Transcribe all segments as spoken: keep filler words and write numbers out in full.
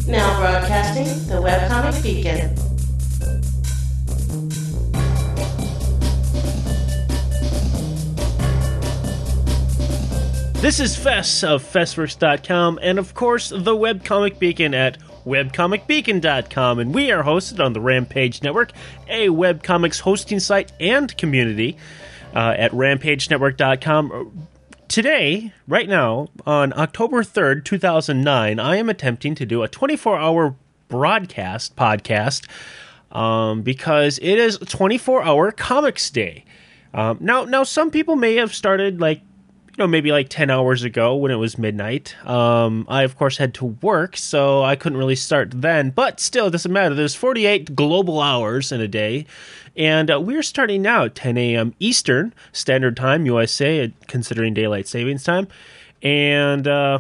Now broadcasting the Webcomic Beacon. This is Fess of Fessworks dot com, and of course, the Webcomic Beacon at webcomic beacon dot com, and we are hosted on the Rampage Network, a webcomics hosting site and community uh, at rampage network dot com. Today, right now, on October third, two thousand nine, I am attempting to do a twenty-four hour broadcast podcast um, because it is twenty-four hour Comics Day. Um, now, now, some people may have started like you know, maybe like ten hours ago when it was midnight. Um, I, of course, had to work, so I couldn't really start then. But still, it doesn't matter. There's forty-eight global hours in a day. And uh, we're starting now at ten a.m. Eastern Standard Time, U S A, considering Daylight Savings Time. And uh,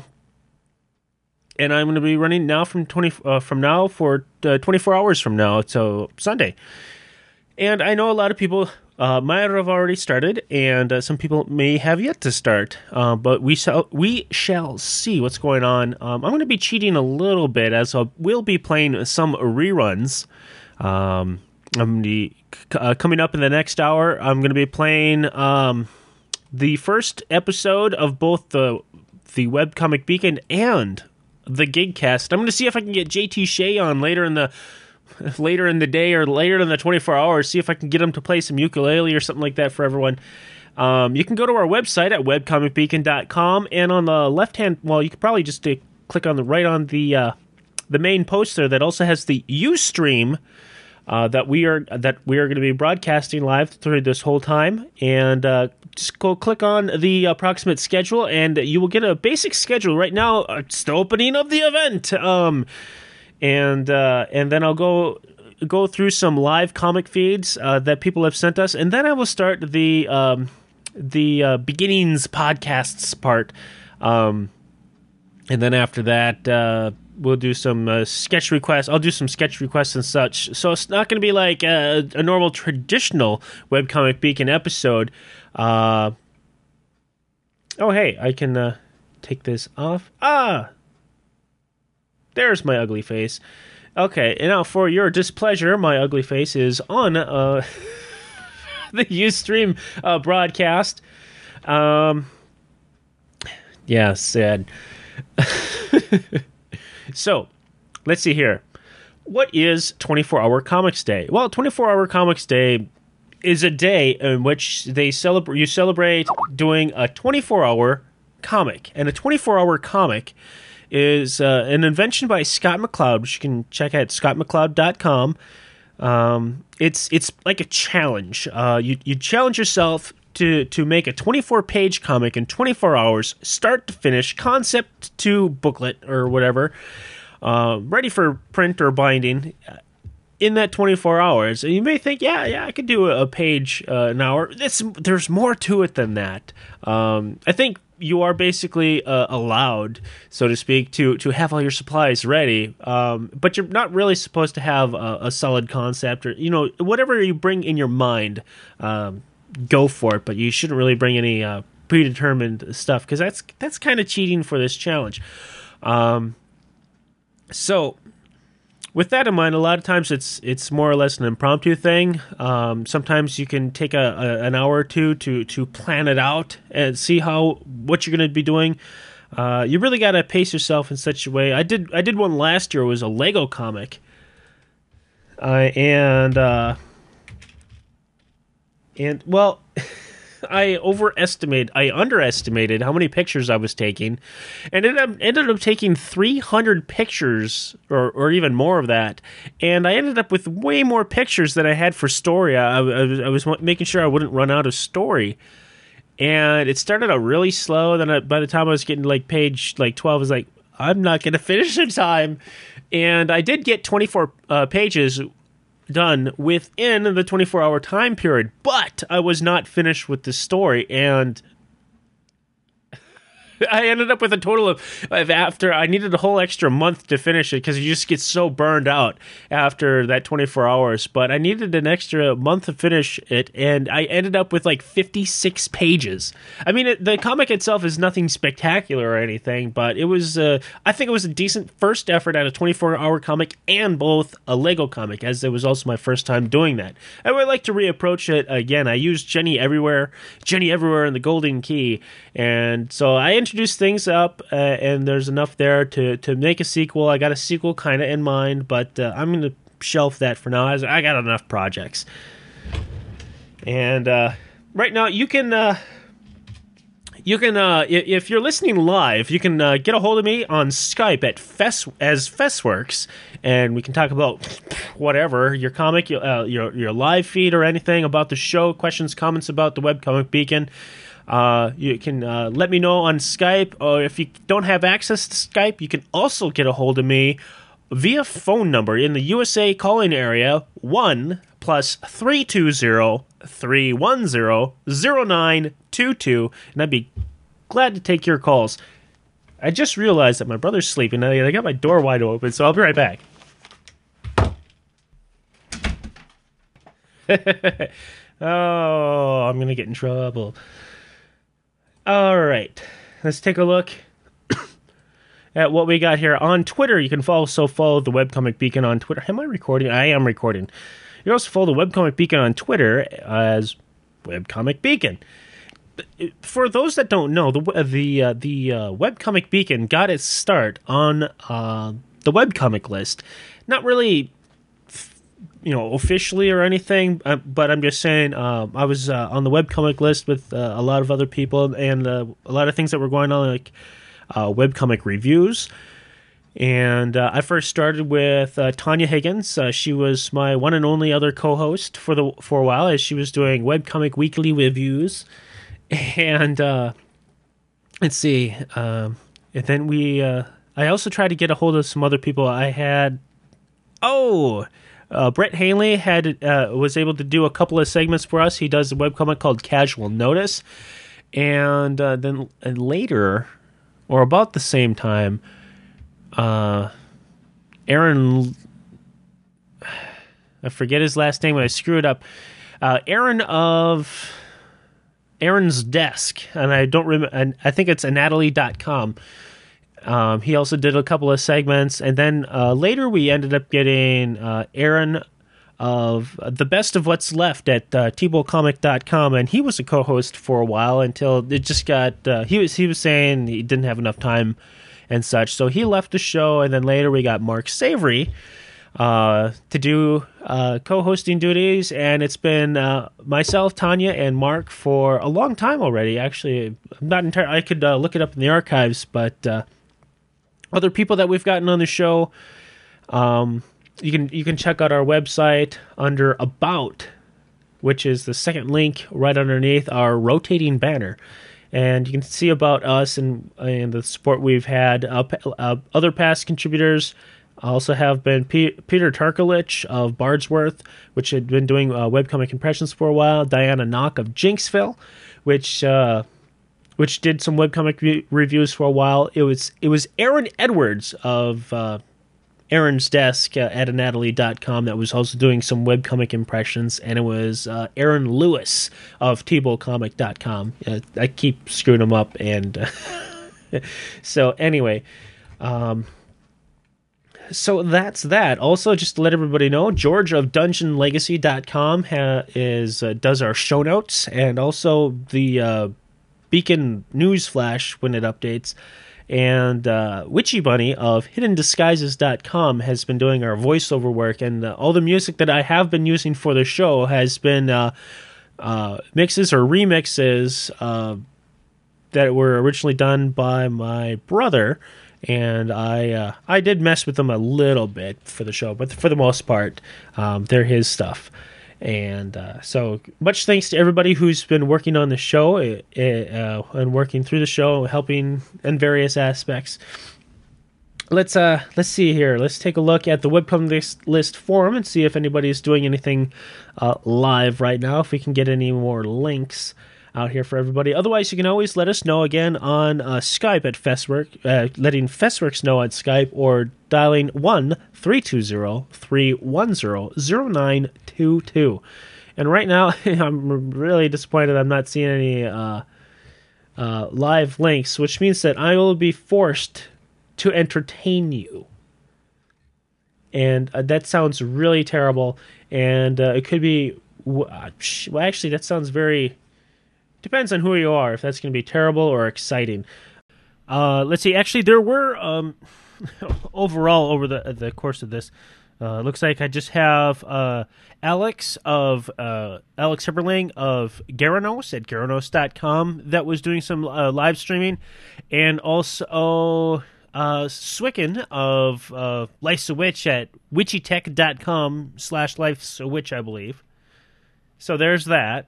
and I'm going to be running now from twenty uh, from now for uh, twenty-four hours from now, so Sunday. And I know a lot of people uh, might have already started, and uh, some people may have yet to start. Uh, but we shall we shall see what's going on. Um, I'm going to be cheating a little bit, as I will be playing some reruns. Um, I'm the, uh, coming up in the next hour. I'm going to be playing um, the first episode of both the the Webcomic Beacon and the Gigcast. I'm going to see if I can get J T Shea on later in the. later in the day or later in the twenty-four hours, see if I can get them to play some ukulele or something like that for everyone. Um, you can go to our website at webcomic beacon dot com, and on the left-hand, well, you could probably just uh, click on the right on the uh, the main poster that also has the Ustream uh, that we are that we are going to be broadcasting live through this whole time, and uh, just go click on the approximate schedule, and you will get a basic schedule. Right now, it's the opening of the event. Um, And uh, and then I'll go go through some live comic feeds uh, that people have sent us, and then I will start the um, the uh, beginnings podcasts part, um, and then after that uh, we'll do some uh, sketch requests. I'll do some sketch requests and such. So it's not going to be like a, a normal traditional Webcomic Beacon episode. Uh, oh hey, I can uh, take this off. Ah. There's my ugly face. Okay, and now for your displeasure, my ugly face is on uh, the Ustream uh, broadcast. Um, yeah, sad. So, let's see here. What is twenty-four hour Comics Day? Well, twenty-four hour Comics Day is a day in which they celebrate. You celebrate doing a twenty-four hour comic, and a twenty-four hour comic is uh, an invention by Scott McCloud, which you can check out at scott mccloud dot com. Um, it's it's like a challenge. Uh, you you challenge yourself to to make a twenty-four page comic in twenty-four hours, start to finish, concept to booklet or whatever, uh, ready for print or binding in that twenty-four hours. And you may think, yeah, yeah, I could do a page uh, an hour. It's, there's more to it than that. Um, I think you are basically uh, allowed, so to speak, to, to have all your supplies ready, um, but you're not really supposed to have a, a solid concept or, you know, whatever you bring in your mind, um, go for it, but you shouldn't really bring any uh, predetermined stuff, because that's, that's kind of cheating for this challenge. Um, so... With that in mind, a lot of times it's it's more or less an impromptu thing. Um, sometimes you can take a, a an hour or two to to plan it out and see how what you're going to be doing. Uh, you really got to pace yourself in such a way. I did I did one last year. It was a Lego comic, uh, and uh, and well. I overestimated, I underestimated how many pictures I was taking, and ended up, ended up taking three hundred pictures, or, or even more of that, and I ended up with way more pictures than I had for story. I, I, was, I was making sure I wouldn't run out of story, and it started out really slow, then I, by the time I was getting like page like twelve, I was like, I'm not going to finish in time, and I did get twenty-four uh, pages done within the twenty-four hour time period, but I was not finished with the story, and I ended up with a total of, of after I needed a whole extra month to finish it because you just get so burned out after that twenty-four hours. But I needed an extra month to finish it, and I ended up with like fifty-six pages. I mean, it, the comic itself is nothing spectacular or anything, but it was, uh, I think it was a decent first effort at a twenty-four hour comic and both a Lego comic, as it was also my first time doing that. I would like to reapproach it again. I used Jenny Everywhere, Jenny Everywhere and the Golden Key, and so I introduced things up, uh, and there's enough there to, to make a sequel. I got a sequel kind of in mind, but uh, I'm going to shelf that for now. I got enough projects. And uh, right now, you can... Uh, You can, uh, if you're listening live, you can uh, get a hold of me on Skype at Fess as Fessworks, and we can talk about whatever, your comic, uh, your your live feed or anything about the show, questions, comments about the Webcomic Beacon. Uh, you can uh, let me know on Skype, or if you don't have access to Skype, you can also get a hold of me via phone number in the U S A calling area, one plus three two zero, three one zero, zero nine two two, and I'd be glad to take your calls. I just realized that my brother's sleeping, and I got my door wide open, so I'll be right back. Oh, I'm going to get in trouble. All right, let's take a look at what we got here on Twitter. You can follow, so follow the Webcomic Beacon on Twitter. Am I recording? I am recording. You can also follow the Webcomic Beacon on Twitter as Webcomic Beacon. For those that don't know, the the uh, the uh, Webcomic Beacon got its start on uh, the webcomic list. Not really, you know, officially or anything, uh, but I'm just saying uh, I was uh, on the webcomic list with uh, a lot of other people, and uh, a lot of things that were going on, like uh, webcomic reviews. And uh, I first started with uh, Tanya Higgins. Uh, she was my one and only other co-host for the for a while, as she was doing Webcomic Weekly reviews. And uh, let's see. Um, and then we. Uh, I also tried to get a hold of some other people. I had. Oh, uh, Brett Haley had uh, was able to do a couple of segments for us. He does a webcomic called Casual Notice, and uh, then and later, or about the same time, uh, Aaron. I forget his last name. I screw it up. Uh, Aaron of. Aaron's Desk, and I don't remember, I think it's Anatoly dot com. Um, he also did a couple of segments, and then uh, later we ended up getting uh, Aaron of The Best of What's Left at uh, T Bull Comic dot com, and he was a co-host for a while until it just got, uh, he was he was saying he didn't have enough time and such, so he left the show, and then later we got Mark Savory Uh, to do uh, co-hosting duties, and it's been uh, myself, Tanya, and Mark for a long time already. Actually, I'm not entirely. I could uh, look it up in the archives, but uh, other people that we've gotten on the show, um, you can you can check out our website under About, which is the second link right underneath our rotating banner. And you can see about us and, and the support we've had. Uh, uh, other past contributors also have been P- Peter Tarkalich of Bardsworth, which had been doing uh, webcomic impressions for a while. Diana Knock of Jinxville, which uh, which did some webcomic re- reviews for a while. It was it was Aaron Edwards of uh, Aaron's Desk uh, at Anatoly dot com that was also doing some webcomic impressions, and it was uh, Aaron Lewis of T Bull Comic dot com. Uh, I keep screwing them up, and uh, so anyway. Um, So that's that. Also, just to let everybody know, George of Dungeon Legacy dot com ha- is uh, does our show notes, and also the uh, Beacon News Flash when it updates. And uh, Witchy Bunny of Hidden Disguises dot com has been doing our voiceover work, and uh, all the music that I have been using for the show has been uh, uh, mixes or remixes uh, that were originally done by my brother. And I uh, I did mess with them a little bit for the show, but for the most part, um, they're his stuff. And uh, so much thanks to everybody who's been working on the show uh, and working through the show, helping in various aspects. Let's uh let's see here. Let's take a look at the Webcomic list, list forum and see if anybody's doing anything uh, live right now. If we can get any more links. out here for everybody. Otherwise, you can always let us know again on uh, Skype at Festwork, uh, letting Festworks know on Skype, or dialing one three two zero, three one zero, zero nine two two. And right now, I'm really disappointed I'm not seeing any uh, uh, live links, which means that I will be forced to entertain you. And uh, that sounds really terrible, and uh, it could be... Well, actually, that sounds very... Depends on who you are, if that's going to be terrible or exciting. Uh, let's see. Actually, there were, um, overall, over the the course of this, uh, looks like I just have uh, Alex of uh, Alex Hibberling of Garanos at Garanos dot com that was doing some uh, live streaming, and also uh, Swicken of uh, Life's a Witch at witchytech dot com slash Life's a Witch, I believe. So there's that.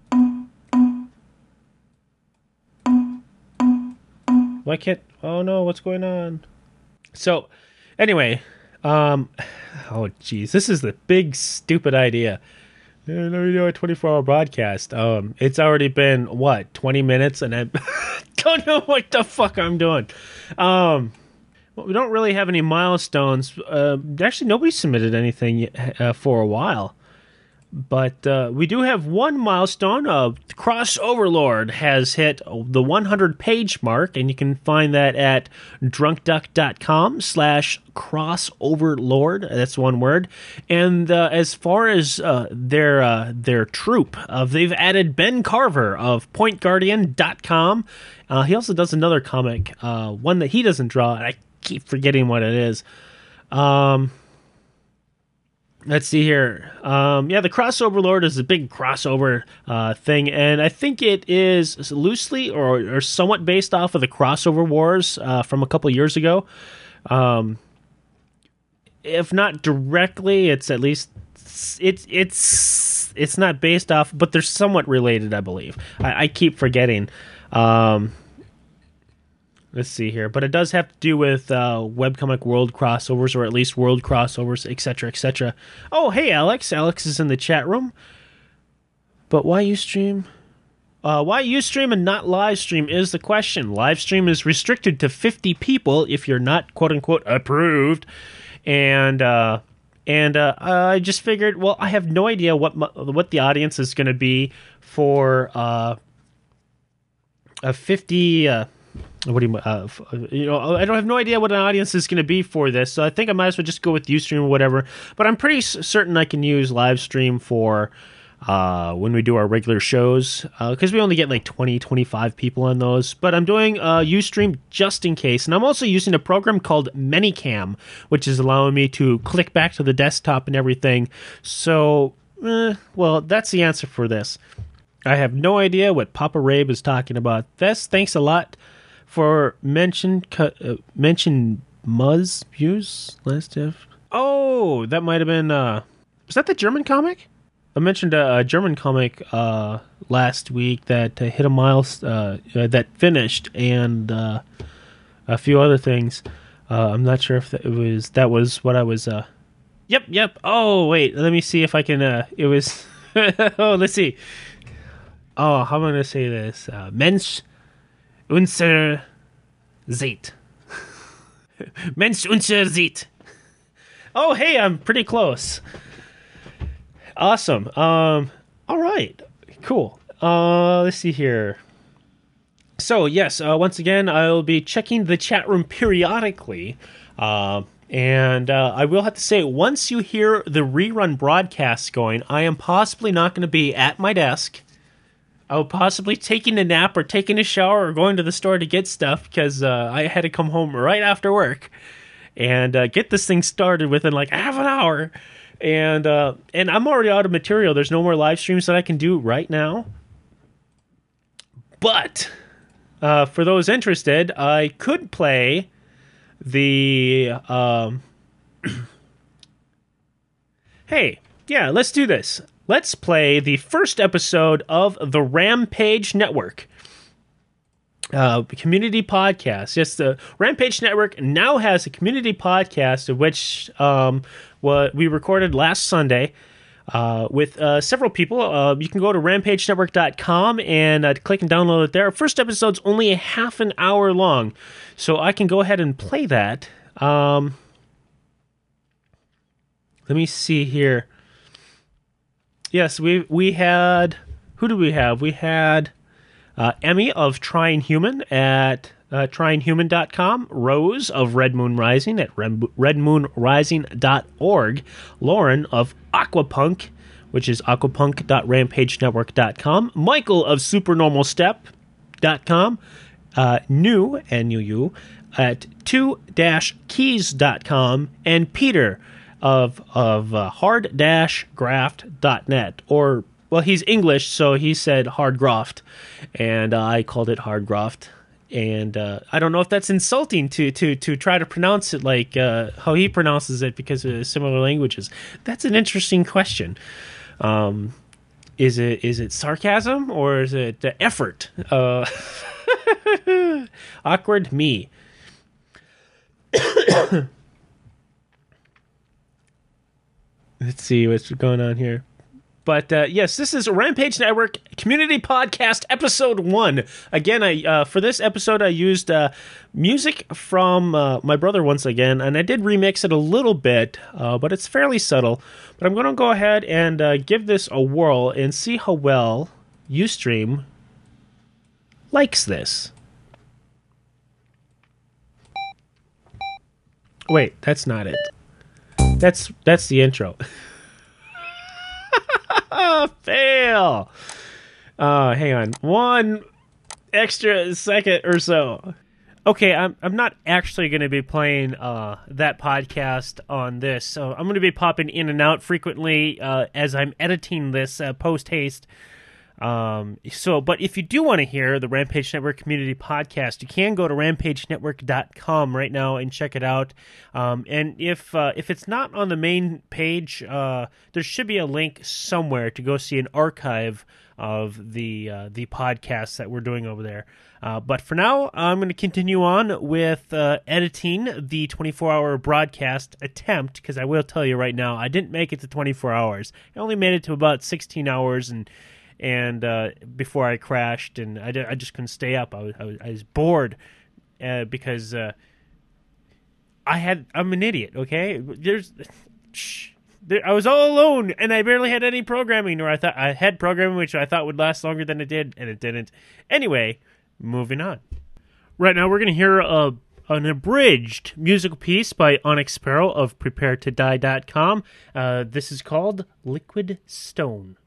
Why can't... Oh, no, what's going on? So, anyway, um... Oh, geez, this is the big, stupid idea. Hey, let me do a twenty-four hour broadcast. Um, it's already been, what, twenty minutes, and I don't know what the fuck I'm doing. Um, well, we don't really have any milestones. Uh, actually, nobody submitted anything uh, for a while. But uh, we do have one milestone. Uh, Cross Overlord has hit the one hundred page mark, and you can find that at drunkduck dot com slash crossoverlord. That's one word. And uh, as far as uh, their uh, their troop, uh, they've added Ben Carver of point guardian dot com. Uh, he also does another comic, uh, one that he doesn't draw, and I keep forgetting what it is. Um... Let's see here. Um, yeah, the Cross Overlord is a big crossover uh, thing, and I think it is loosely or, or somewhat based off of the Crossover Wars uh, from a couple years ago. Um, if not directly, it's at least it's it's it's not based off, but they're somewhat related, I believe. I, I keep forgetting. Um, Let's see here. But it does have to do with uh, webcomic world crossovers, or at least world crossovers, et cetera, et cetera. Oh, hey, Alex. Alex is in the chat room. But why you stream? Uh, why you stream and not live stream is the question. Live stream is restricted to fifty people if you're not, quote-unquote, approved. And uh, and uh, I just figured, well, I have no idea what my, what the audience is going to be for uh, a fifty... Uh, What do you, uh, you know, I don't have no idea what an audience is going to be for this, so I think I might as well just go with Ustream or whatever. But I'm pretty certain I can use live stream for uh, when we do our regular shows, because uh, we only get like twenty, twenty-five people on those. But I'm doing uh, Ustream just in case, and I'm also using a program called Manycam, which is allowing me to click back to the desktop and everything. So, eh, well, that's the answer for this. I have no idea what Papa Rabe is talking about. This, thanks a lot for mention uh, mention Muzz views last if oh that might have been uh was that the German comic? I mentioned a, a German comic uh last week that uh, hit a mile uh, uh, that finished, and uh, a few other things. Uh, I'm not sure if that, it was that was what I was. Uh, yep, yep. Oh wait, let me see if I can. Uh, it was. oh, let's see. Oh, how am I gonna say this? Uh, Mensch. Unser Seat. Mensch unser Seat. Oh, hey, I'm pretty close. Awesome. Um, all right. Cool. Uh, let's see here. So, yes, uh, once again, I'll be checking the chat room periodically. Uh, and uh, I will have to say, once you hear the rerun broadcasts going, I am possibly not going to be at my desk. Oh, possibly taking a nap or taking a shower or going to the store to get stuff, because uh, I had to come home right after work and uh, get this thing started within like half an hour. And uh, and I'm already out of material. There's no more live streams that I can do right now. But uh, for those interested, I could play the... Um... hey, yeah, let's do this. Let's play the first episode of the Rampage Network. Uh, community podcast. Yes, the Rampage Network now has a community podcast of which um, what we recorded last Sunday. uh, with uh, several people. Uh, you can go to rampage network dot com and uh, click and download it there. Our first episode's only a half an hour long, so I can go ahead and play that. Um, let me see here. Yes, we we had... Who do we have? We had uh, Emmy of Trying Human at uh, trying human dot com, Rose of Red Moon Rising at red moon rising dot org, Lauren of Aquapunk, which is aquapunk dot rampage network dot com, Michael of supernormal step dot com, uh, New, N U U, at two dash keys dot com, and Peter of of uh, hard dash graft dot net, or, well, he's English, so he said hardgraft, and uh, I called it hardgraft. And uh, I don't know if that's insulting to to to try to pronounce it like uh, how he pronounces it because of similar languages. That's an interesting question. Um, is it is it sarcasm or is it uh, effort? Uh, awkward me. Let's see what's going on here. But uh, yes, this is Rampage Network Community Podcast Episode one. Again, I uh, for this episode, I used uh, music from uh, my brother once again, and I did remix it a little bit, uh, but it's fairly subtle. But I'm going to go ahead and uh, give this a whirl and see how well Ustream likes this. Wait, that's not it. That's that's the intro. Fail. Uh, hang on. One extra second or so. Okay, I'm I'm not actually going to be playing uh, that podcast on this, so I'm going to be popping in and out frequently uh, as I'm editing this uh, post haste. Um, so, but if you do want to hear the Rampage Network Community Podcast, you can go to rampage network dot com right now and check it out. Um, and if uh, if it's not on the main page, uh, there should be a link somewhere to go see an archive of the uh, the podcasts that we're doing over there. Uh, but for now, I'm going to continue on with uh, editing the twenty-four hour broadcast attempt, because I will tell you right now, I didn't make it to twenty-four hours. I only made it to about sixteen hours, and and uh, before I crashed, and I, I just couldn't stay up. I was, I was, I was bored uh, because uh, I had I'm an idiot. Okay, there's shh, there, I was all alone, and I barely had any programming, or I thought I had programming which I thought would last longer than it did, and it didn't. Anyway, moving on. Right now, we're going to hear a an abridged musical piece by Onyx Sparrow of prepare to die dot com. Uh, this is called Liquid Stone.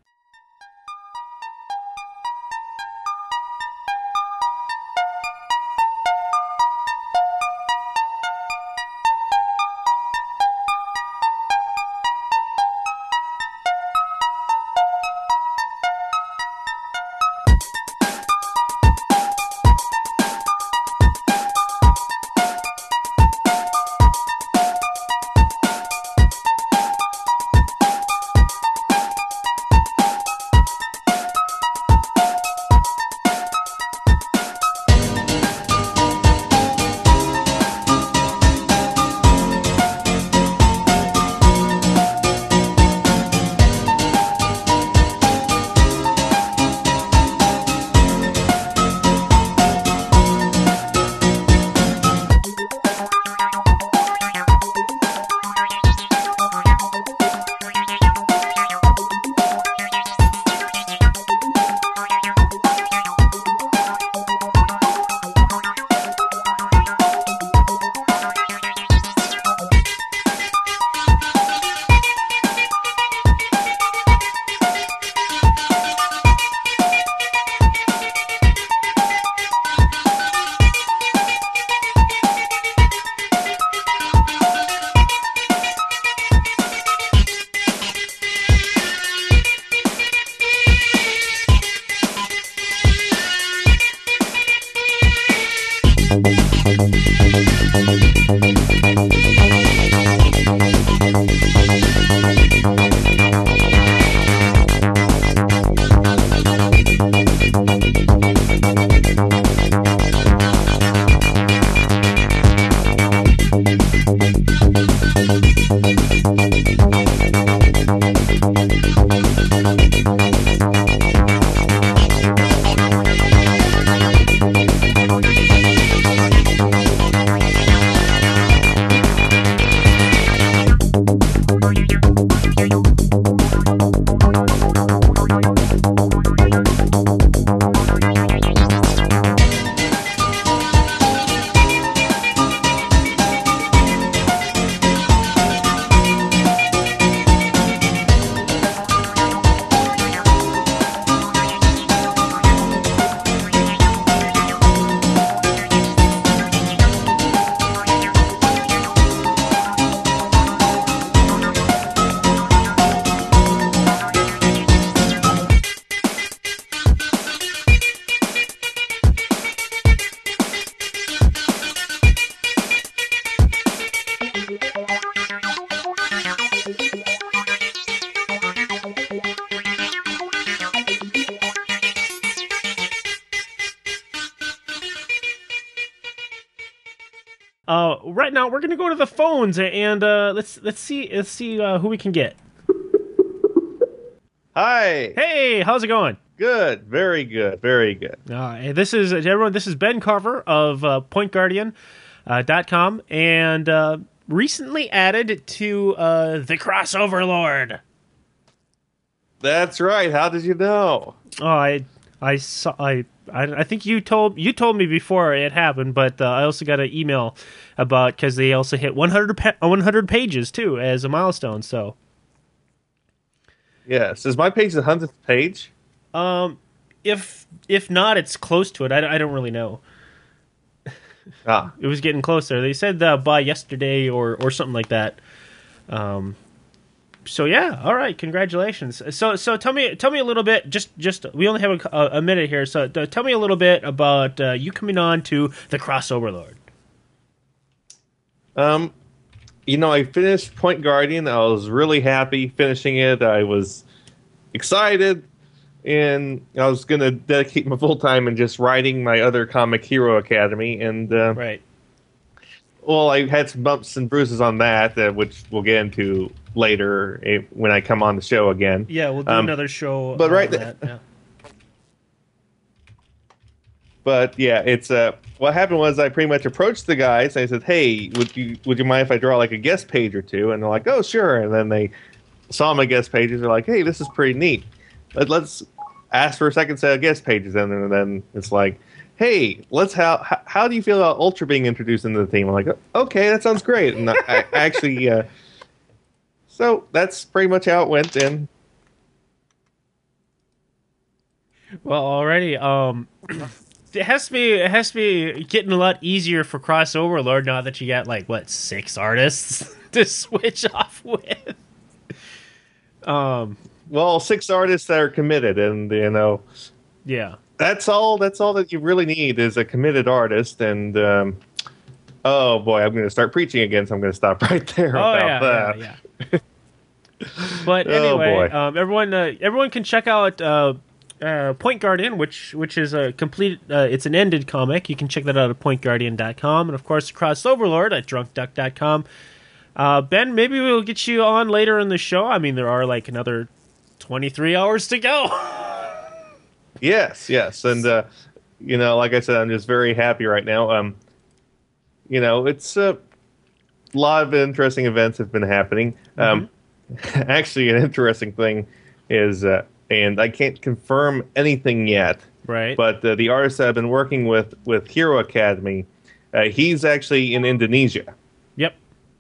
Uh, right now, we're going to go to the phones, and uh, let's let's see let's see uh, who we can get. Hi. Hey, how's it going? Good. Very good. Very good. Uh, hey, this is everyone. This is Ben Carver of uh, Point Guardian dot com, and uh, recently added to uh, the Crossover Lord. That's right. How did you know? Oh, I I saw I. I, I think you told you told me before it happened, but uh, I also got an email about because they also hit one hundred, pa- one hundred pages too as a milestone. So, yes, is my page the hundredth page? um, if if not, it's close to it. I, I don't really know. Ah, It was getting closer. They said uh, by yesterday or or something like that. Um. So yeah, all right. Congratulations. So so tell me tell me a little bit. Just just we only have a, a minute here. So uh, tell me a little bit about uh, you coming on to the Crossover Lord. um, you know, I finished Point Guardian. I was really happy finishing it. I was excited, and I was going to dedicate my full time in just writing my other comic, Hero Academy. And uh, Right. well, I had some bumps and bruises on that, uh, which we'll get into later eh, when I come on the show again. Yeah, we'll do Um, another show. but on right that. th- Yeah. But yeah, it's uh, what happened was I pretty much approached the guys. And I said, "Hey, would you would you mind if I draw like a guest page or two?" And they're like, "Oh, sure." And then they saw my guest pages. They're like, "Hey, this is pretty neat. Let, let's ask for a second set of guest pages." And then, and then it's like, "Hey, let's how, how how do you feel about Ultra being introduced into the team?" I'm like, "Okay, that sounds great." And I, I actually, uh, so that's pretty much how it went. And Well, already, um, it has to be it has to be getting a lot easier for Crossover Lord now that you got like what six artists to switch off with. Um. well, six artists that are committed, and you know. Yeah. That's all. That's all that you really need is a committed artist. And um, oh boy, I'm going to start preaching again, so I'm going to stop right there Oh about yeah, that. yeah, yeah. But Oh, anyway, boy. um, everyone, uh, everyone can check out uh, uh, Point Guardian, which which is a complete. Uh, it's an ended comic. You can check that out at point guardian dot com, and of course, Crossover Lord at drunk duck dot com. Uh, Ben, maybe we'll get you on later in the show. I mean, there are like another twenty-three hours to go. Yes, yes, and uh, you know, like I said, I'm just very happy right now. Um, you know, it's uh, a lot of interesting events have been happening. Um, actually, an interesting thing is, uh, and I can't confirm anything yet. Right. But uh, the artist that I've been working with with Hero Academy, uh, he's actually in Indonesia. Yep.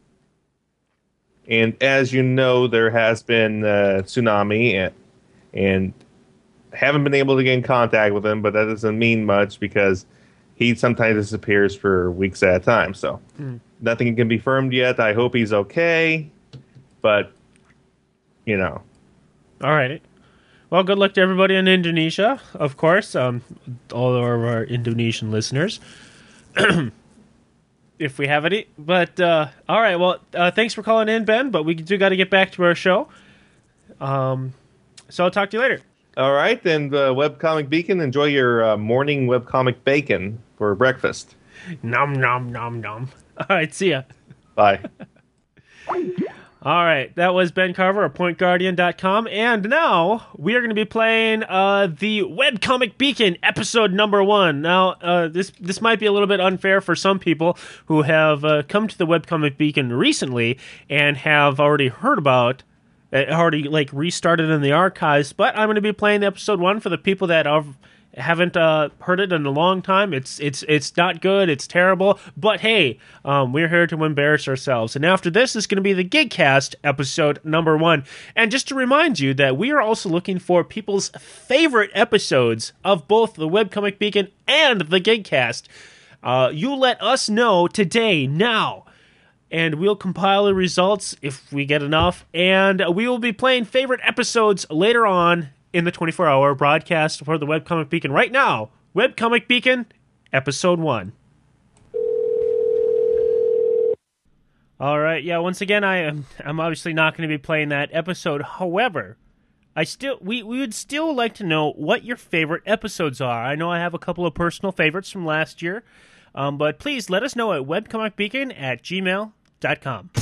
And as you know, there has been uh, tsunami, and, and haven't been able to get in contact with him, but that doesn't mean much because he sometimes disappears for weeks at a time. So Mm. nothing can be confirmed yet. I hope he's okay, but, you know. All right. Well, good luck to everybody in Indonesia, of course. Um, all of our Indonesian listeners. If we have any. But, uh, all right, well, uh, thanks for calling in, Ben, but we do got to get back to our show. Um, so I'll talk to you later. All right, and uh, Webcomic Beacon, enjoy your uh, morning webcomic bacon for breakfast. Nom, nom, nom, nom. All right, see ya. Bye. All right, that was Ben Carver of point guardian dot com, and now we are going to be playing uh, the Webcomic Beacon episode number one. Now, uh, this this might be a little bit unfair for some people who have uh, come to the Webcomic Beacon recently and have already heard about, uh, already like restarted in the archives, but I'm going to be playing episode one for the people that are haven't uh, heard it in a long time. It's it's it's not good. It's terrible. But hey, um, we're here to embarrass ourselves. And after this is going to be the Gigcast episode number one. And just to remind you that we are also looking for people's favorite episodes of both the Webcomic Beacon and the Gigcast. Uh, you let us know today, now. And we'll compile the results if we get enough. And we will be playing favorite episodes later on in the twenty-four hour broadcast for the Webcomic Beacon. Right now, Webcomic Beacon, Episode one. All right, yeah, once again, I am I'm obviously not going to be playing that episode. However, I still we, we would still like to know what your favorite episodes are. I know I have a couple of personal favorites from last year. Um, but please let us know at webcomicbeacon at gmail dot com.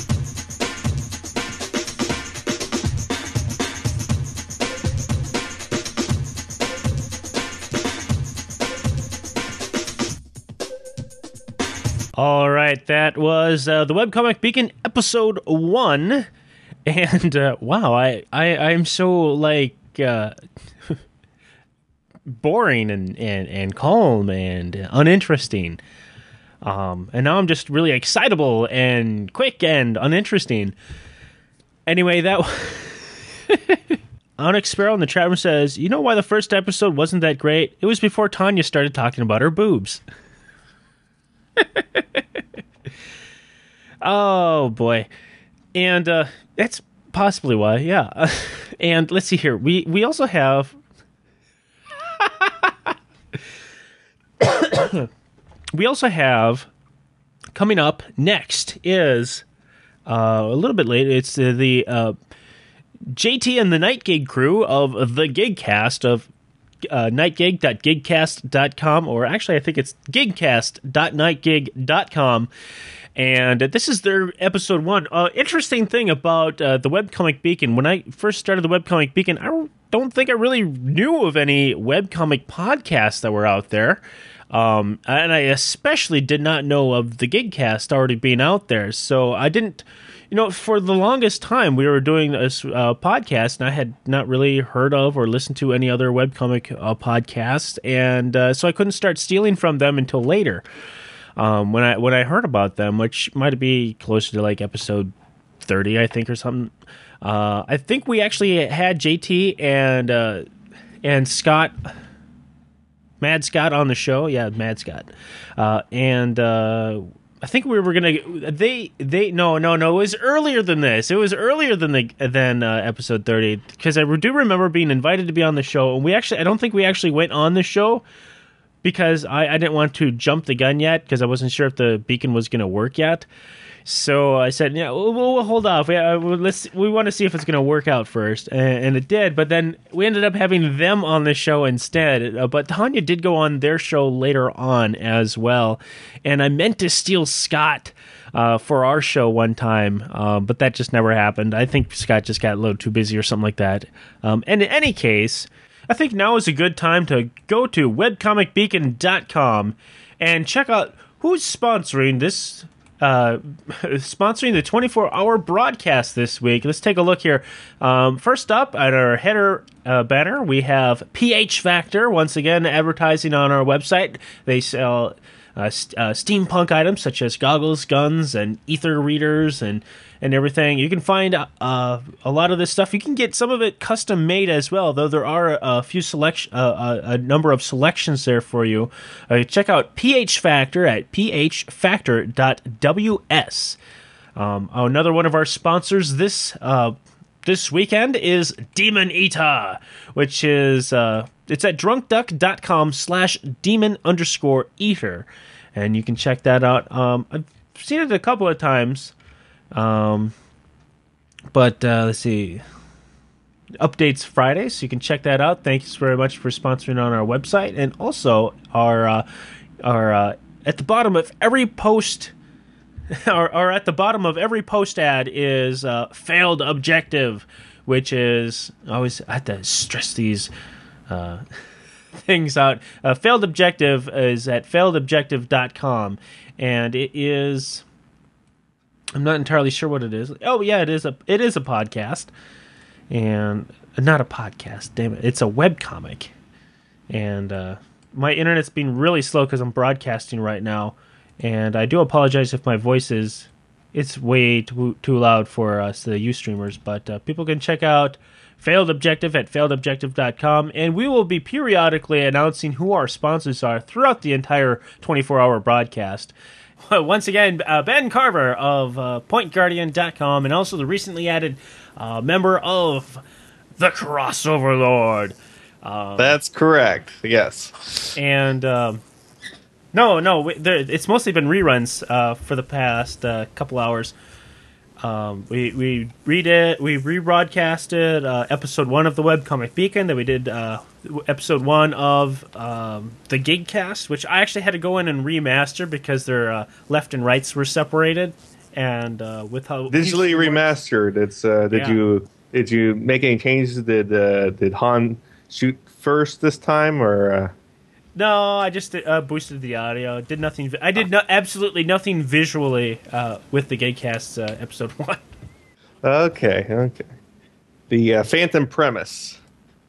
All right, that was uh, the Webcomic Beacon episode one. And uh, wow, I, I, I'm so like uh, boring and, and, and calm and uninteresting. Um, and now I'm just really excitable and quick and uninteresting. Anyway, that Onyx Sparrow in the chat room says, you know why the first episode wasn't that great? It was before Tanya started talking about her boobs. Oh boy. And uh, that's possibly why, yeah. And let's see here. We we also have we also have coming up next is uh, a little bit later. It's uh, the uh, J T and the Night Gig crew of the Gigcast of uh, nightgig dot gigcast dot com, or actually I think it's gigcast dot nightgig dot com. And this is their episode one. Uh, interesting thing about uh, the Webcomic Beacon, when I first started the Webcomic Beacon, I don't think I really knew of any webcomic podcasts that were out there. Um, and I especially did not know of the Gigcast already being out there. So I didn't, you know, for the longest time we were doing this uh, podcast, and I had not really heard of or listened to any other webcomic uh, podcasts. And uh, so I couldn't start stealing from them until later. Um, when I when I heard about them, which might be closer to like episode thirty, I think, or something. Uh, I think we actually had J T and uh, and Scott, Mad Scott, on the show. Yeah, Mad Scott, uh, and uh, I think we were gonna. They they no no no. It was earlier than this. It was earlier than the than uh, episode thirty, because I do remember being invited to be on the show, and we actually I don't think we actually went on the show. Because I, I didn't want to jump the gun yet, because I wasn't sure if the beacon was going to work yet. So I said, yeah, we'll, we'll hold off. We, uh, let's, we want to see if it's going to work out first. And, and it did. But then we ended up having them on the show instead. Uh, but Tanya did go on their show later on as well. And I meant to steal Scott uh, for our show one time, um, but that just never happened. I think Scott just got a little too busy or something like that. Um, and in any case, I think now is a good time to go to webcomic beacon dot com and check out who's sponsoring this, uh, sponsoring the twenty-four hour broadcast this week. Let's take a look here. Um, first up, at our header uh, banner, we have P H Factor, once again advertising on our website. They sell uh, st- uh, steampunk items such as goggles, guns, and ether readers, and and everything. You can find uh, a lot of this stuff. You can get some of it custom made as well, though there are a few selection, uh, a number of selections there for you. Uh, check out P H Factor at p h factor dot w s. Um, another one of our sponsors this uh, this weekend is Demon Eater, which is uh, it's at drunkduck dot com slash demon underscore eater, and you can check that out. Um, I've seen it a couple of times. Um, but, uh, let's see, updates Friday, so you can check that out. Thanks very much for sponsoring on our website. And also our, uh, our, uh, at the bottom of every post, or, or at the bottom of every post ad is, uh, failed objective, which is, I always I have to stress these, uh, things out. Uh, failed objective is at failed objective dot com, and it is, I'm not entirely sure what it is. Oh yeah, it is a it is a podcast, and not a podcast. Damn it, it's a webcomic. And uh, my internet's been really slow because I'm broadcasting right now, and I do apologize if my voice is it's way too too loud for us, the Ustreamers. But uh, people can check out Failed Objective at failed objective dot com, and we will be periodically announcing who our sponsors are throughout the entire twenty-four hour broadcast. Once again, uh, Ben Carver of uh, point guardian dot com, and also the recently added uh, member of the Crossover Lord. Um, That's correct, yes. And, um, no, no, there, it's mostly been reruns uh, for the past uh, couple hours. Um, we we read it. We rebroadcasted uh, episode one of the Webcomic Beacon. Then we did uh, episode one of um, the Gigcast, which I actually had to go in and remaster because their uh, left and rights were separated. And uh, with how digitally remastered, it's uh, did Yeah. you did you make any changes? Did uh, did Han shoot first this time, or uh... No, I just uh, boosted the audio. Did nothing. I did no, absolutely nothing visually uh, with the Gaycast uh, episode one. okay, okay. The uh, Phantom premise.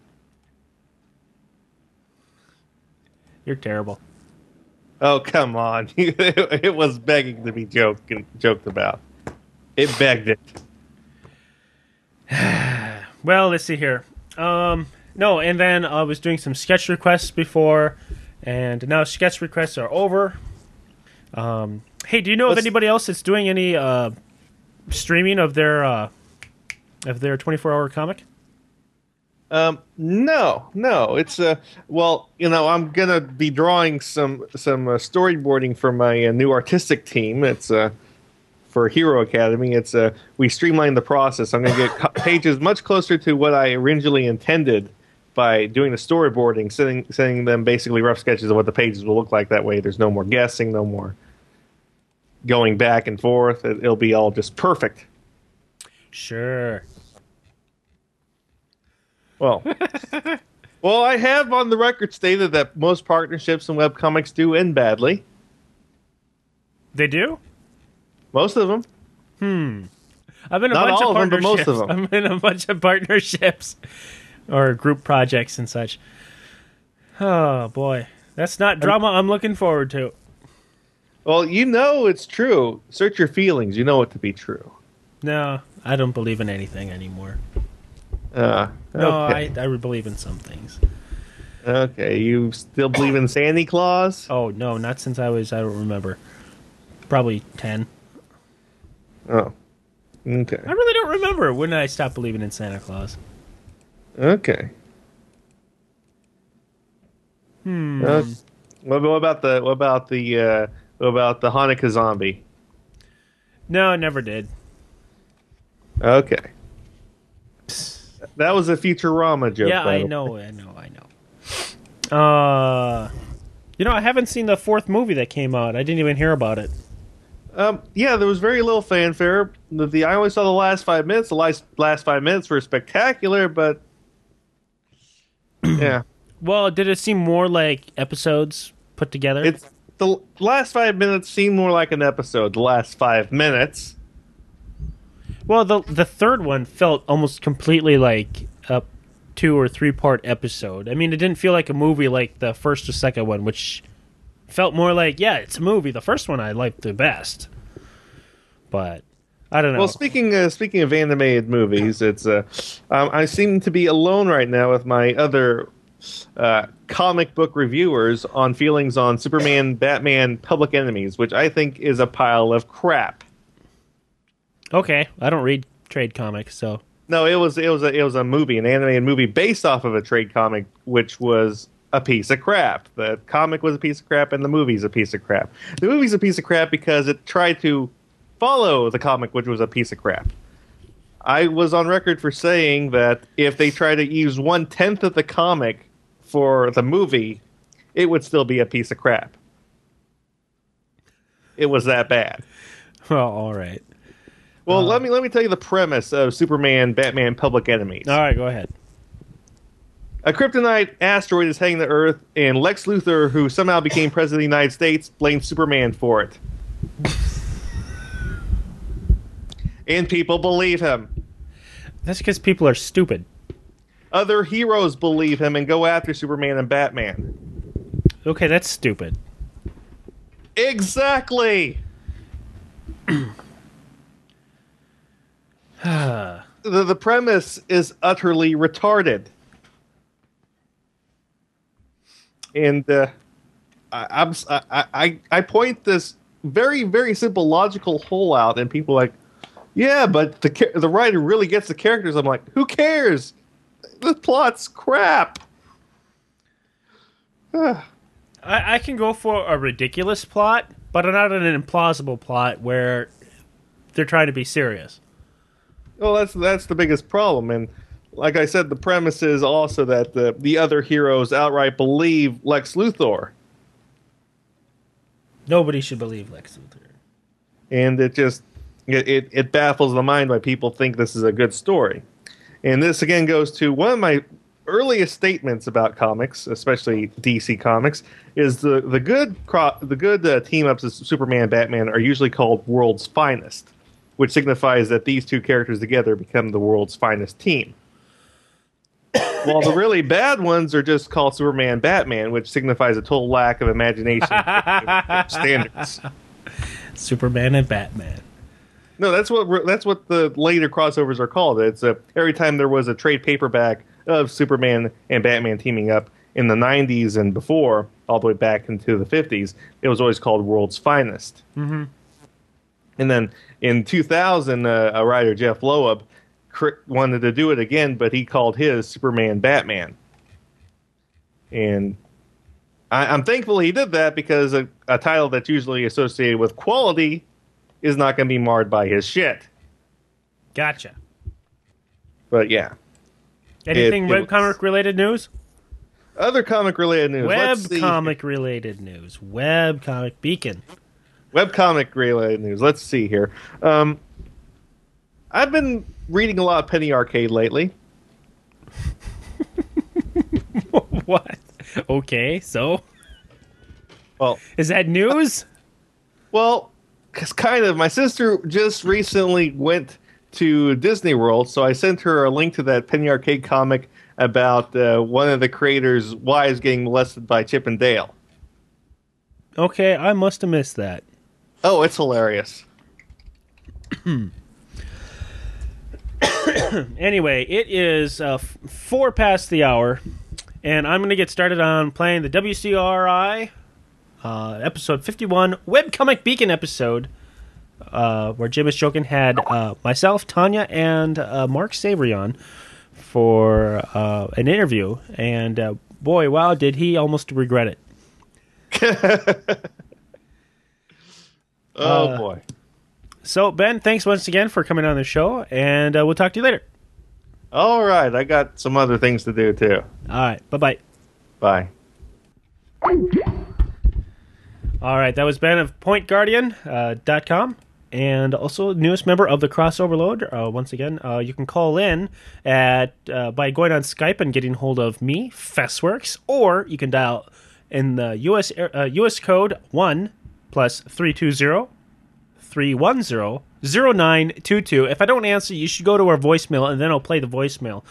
You're terrible. Oh, come on! It was begging to be joked joked about. It begged it. Well, let's see here. Um, no, and then I was doing some sketch requests before, and now sketch requests are over. Um, hey, do you know Let's- of anybody else that's doing any uh, streaming of their uh, of their twenty-four hour comic? Um, no, no. It's uh, well, you know, I'm gonna be drawing some some uh, storyboarding for my uh, new artistic team. It's uh, for Hero Academy. It's uh, we streamlined the process. I'm gonna get co- pages much closer to what I originally intended by doing the storyboarding, sending sending them basically rough sketches of what the pages will look like. That way, there's no more guessing, no more going back and forth. It, it'll be all just perfect. Sure. Well, well, I have on the record stated that most partnerships in webcomics do end badly. They do? Most of them. I've been in a Not bunch all of of them, but most partnerships. of them. I'm in a bunch of partnerships or group projects and such. Oh boy, that's not drama I'm looking forward to. Well, you know it's true. Search your feelings. You know it to be true. No, I don't believe in anything anymore. Uh, No, okay. I I believe in some things. Okay, you still believe in Santa Claus? Oh no, not since I was I don't remember. Probably ten. Oh, okay, I really don't remember when I stopped believing in Santa Claus. okay. Hmm. Uh, what, what about the what about the uh, what about the Hanukkah zombie? No, I never did. Okay, that was a Futurama joke. Yeah, by I the way. know, I know, I know. Uh, you know, I haven't seen the fourth movie that came out. I didn't even hear about it. Um, yeah, there was very little fanfare. The, the I only saw the last five minutes. The last last five minutes were spectacular, but yeah, Well, did it seem more like episodes put together? it's the last five minutes seemed more like an episode. The last five minutes, Well, the the third one felt almost completely like a two or three part episode. I mean, it didn't feel like a movie like the first or second one, which felt more like, yeah, it's a movie. The first one I liked the best, but I don't know. well, speaking uh, speaking of animated movies, it's uh, um, I seem to be alone right now with my other uh, comic book reviewers on feelings on Superman, Batman, Public Enemies, which I think is a pile of crap. Okay, I don't read trade comics, so No, it was it was a it was a movie, an animated movie based off of a trade comic, which was a piece of crap. The comic was a piece of crap, and the movie's a piece of crap. The movie's a piece of crap because it tried to follow the comic, which was a piece of crap. I was on record for saying that if they try to use one tenth of the comic for the movie, it would still be a piece of crap. It was that bad. well, all right, Well, let me let me tell you the premise of Superman, Batman, Public Enemies. all right, go ahead. A kryptonite asteroid is heading to Earth, and Lex Luthor, who somehow became president of the United States, blames Superman for it. And people believe him. That's because people are stupid. Other heroes believe him and go after Superman and Batman. Okay, that's stupid. Exactly! the, the premise is utterly retarded. And uh, I, I'm, I, I, I point this very, very simple logical hole out, and people are like, yeah, but the cha- the writer really gets the characters. I'm like, who cares? The plot's crap. I, I can go for a ridiculous plot, but not an implausible plot where they're trying to be serious. Well, that's that's the biggest problem, and like I said, the premise is also that the the other heroes outright believe Lex Luthor, Nobody should believe Lex Luthor. and it just it, it it baffles the mind why people think this is a good story. And this again goes to one of my earliest statements about comics, especially D C Comics, is the the good cro- the good uh, team ups of Superman and Batman are usually called World's Finest, which signifies that these two characters together become the world's finest team. While the really bad ones are just called Superman and Batman, which signifies a total lack of imagination standards. Superman and Batman. No, that's what that's what the later crossovers are called. It's a, every time there was a trade paperback of Superman and Batman teaming up in the nineties and before, all the way back into the fifties, it was always called World's Finest. Mm-hmm. And then in two thousand, uh, a writer, Jeff Loeb, cr- wanted to do it again, but he called his Superman Batman. And I- I'm thankful he did that, because a, a title that's usually associated with quality is not going to be marred by his shit. Gotcha. But yeah. Anything It- it webcomic related news? Other comic related news. Let's see. Webcomic related news. Webcomic Beacon. Webcomic related news. Let's see here. Um, I've been reading a lot of Penny Arcade lately. What? Okay, so Well, is that news? well, cause kind of. My sister just recently went to Disney World, so I sent her a link to that Penny Arcade comic about uh, one of the creators' wives getting molested by Chip and Dale. Okay, I must have missed that. Oh, it's hilarious. Anyway, it is uh, f- four past the hour, and I'm going to get started on playing the W C R I uh, episode fifty-one Webcomic Beacon episode, uh, where Jim is Joking had uh, myself, Tanya, and uh, Mark Savory on for uh, an interview, and uh, boy, wow, did he almost regret it. Oh, Uh, boy. So, Ben, thanks once again for coming on the show, and uh, we'll talk to you later. All right, I got some other things to do, too. All right, bye-bye. Bye. All right, that was Ben of point guardian dot com, and also newest member of the Cross Overload. Uh, once again, uh, you can call in at uh, by going on Skype and getting hold of me, Fessworks, or you can dial in the U S uh, U S code one plus three two zero, three one zero, zero nine two two. If I don't answer, you should go to our voicemail, and then I'll play the voicemail.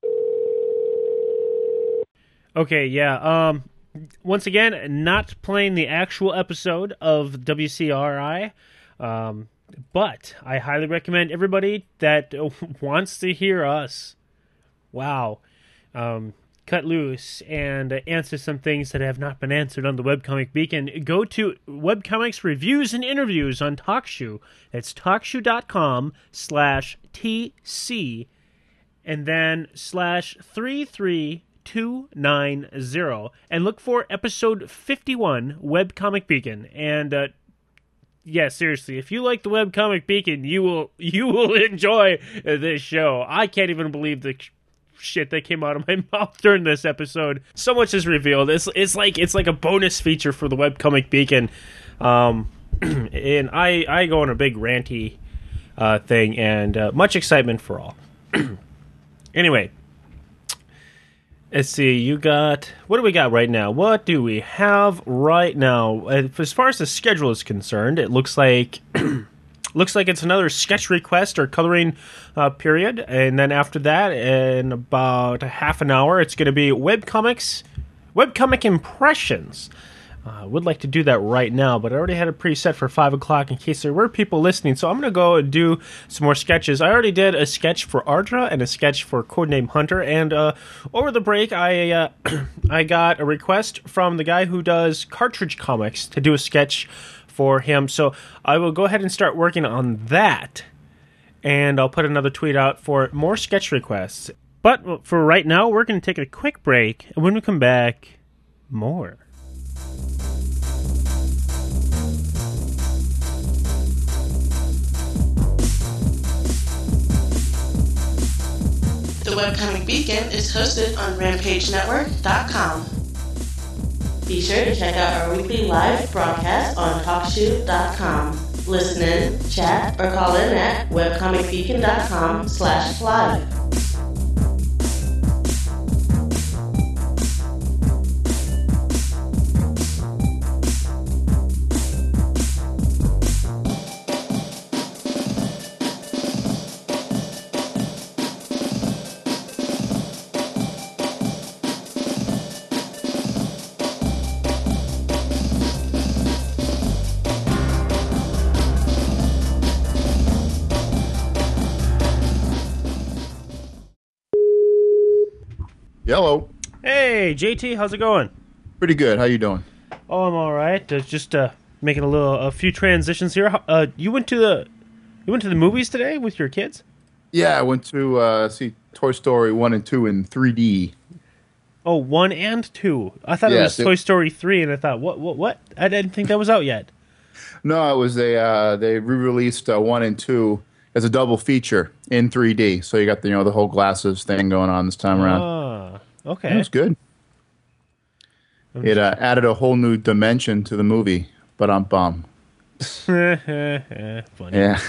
Okay, yeah. Um, once again, not playing the actual episode of W C R I, um, but I highly recommend everybody that wants to hear us, wow, um, cut loose and answer some things that have not been answered on the Webcomic Beacon. Go to Webcomics Reviews and Interviews on TalkShoe. It's talkshoe.com slash TC and then slash three three two nine zero, and look for episode fifty-one, Webcomic Beacon. And uh, yeah, seriously, if you like the Webcomic Beacon, you will you will enjoy this show. I can't even believe the shit that came out of my mouth during this episode. So much is revealed. It's it's like it's like a bonus feature for the Webcomic Beacon. Um, and I I go on a big ranty uh, thing, and uh, much excitement for all. Anyway. Let's see, you got... What do we got right now? What do we have right now? As far as the schedule is concerned, it looks like... looks like it's another sketch request or coloring uh, period. And then after that, in about a half an hour, it's going to be webcomics... Webcomic Impressions. I uh, would like to do that right now, but I already had it preset for five o'clock in case there were people listening. So I'm going to go and do some more sketches. I already did a sketch for Ardra and a sketch for Codename Hunter. And uh, over the break, I uh, I got a request from the guy who does Cartridge Comics to do a sketch for him. So I will go ahead and start working on that. And I'll put another tweet out for more sketch requests. But for right now, we're going to take a quick break. And when we come back, more. Webcomic Beacon is hosted on rampage network dot com. Be sure to check out our weekly live broadcast on talk shoe dot com. Listen in, chat, or call in at webcomic beacon dot com slash live. Hello. Hey, J T, how's it going? Pretty good. How you doing? Oh, I'm all right. Uh, just uh, making a little, a few transitions here. How- Uh, you went to the, you went to the movies today with your kids? Yeah, I went to uh, see Toy Story one and two in three D. Oh, one and two. I thought it Yes, was it- Toy Story three, and I thought, what, what, what? I didn't think that was out yet. No, it was they uh, they re-released uh, one and two as a double feature in three D. So you got the you know the whole glasses thing going on this time around. Ah, It okay. was good. It uh, added a whole new dimension to the movie, but I'm bum. Funny. Yeah.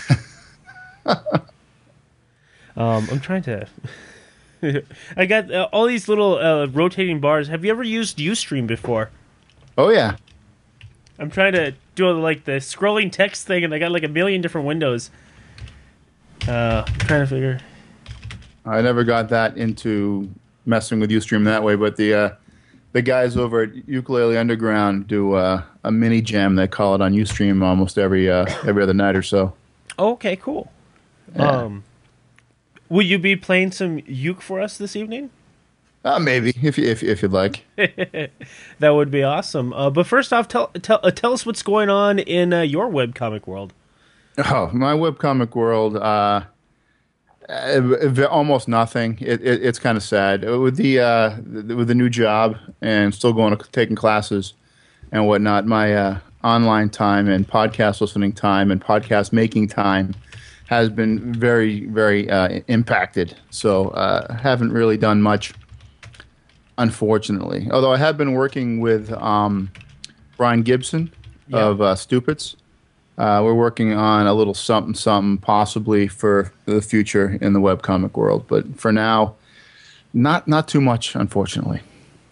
Um, I'm trying to. I got uh, all these little uh, rotating bars. Have you ever used Ustream before? Oh yeah. I'm trying to do like the scrolling text thing, and I got like a million different windows. Uh, I'm trying to figure. I never got that into messing with Ustream that way, but the uh, the guys over at Ukulele Underground do uh, a mini jam. They call it on Ustream almost every uh, every other night or so. Okay, cool. Yeah. Um, will you be playing some uke for us this evening? Uh, maybe if you, if if you'd like. That would be awesome. Uh, but first off, tell tell uh, tell us what's going on in uh, your webcomic world. Oh, my webcomic world. Uh, uh, almost nothing. It, it, it's kind of sad with the uh, with the new job and still going to taking classes and whatnot. My uh, online time and podcast listening time and podcast making time has been very very uh, impacted. So uh, haven't really done much, unfortunately. Although I have been working with um, Brian Gibson Yeah. of uh, Stupids. Uh, we're working on a little something, something possibly for the future in the webcomic world. But for now, not not too much, unfortunately.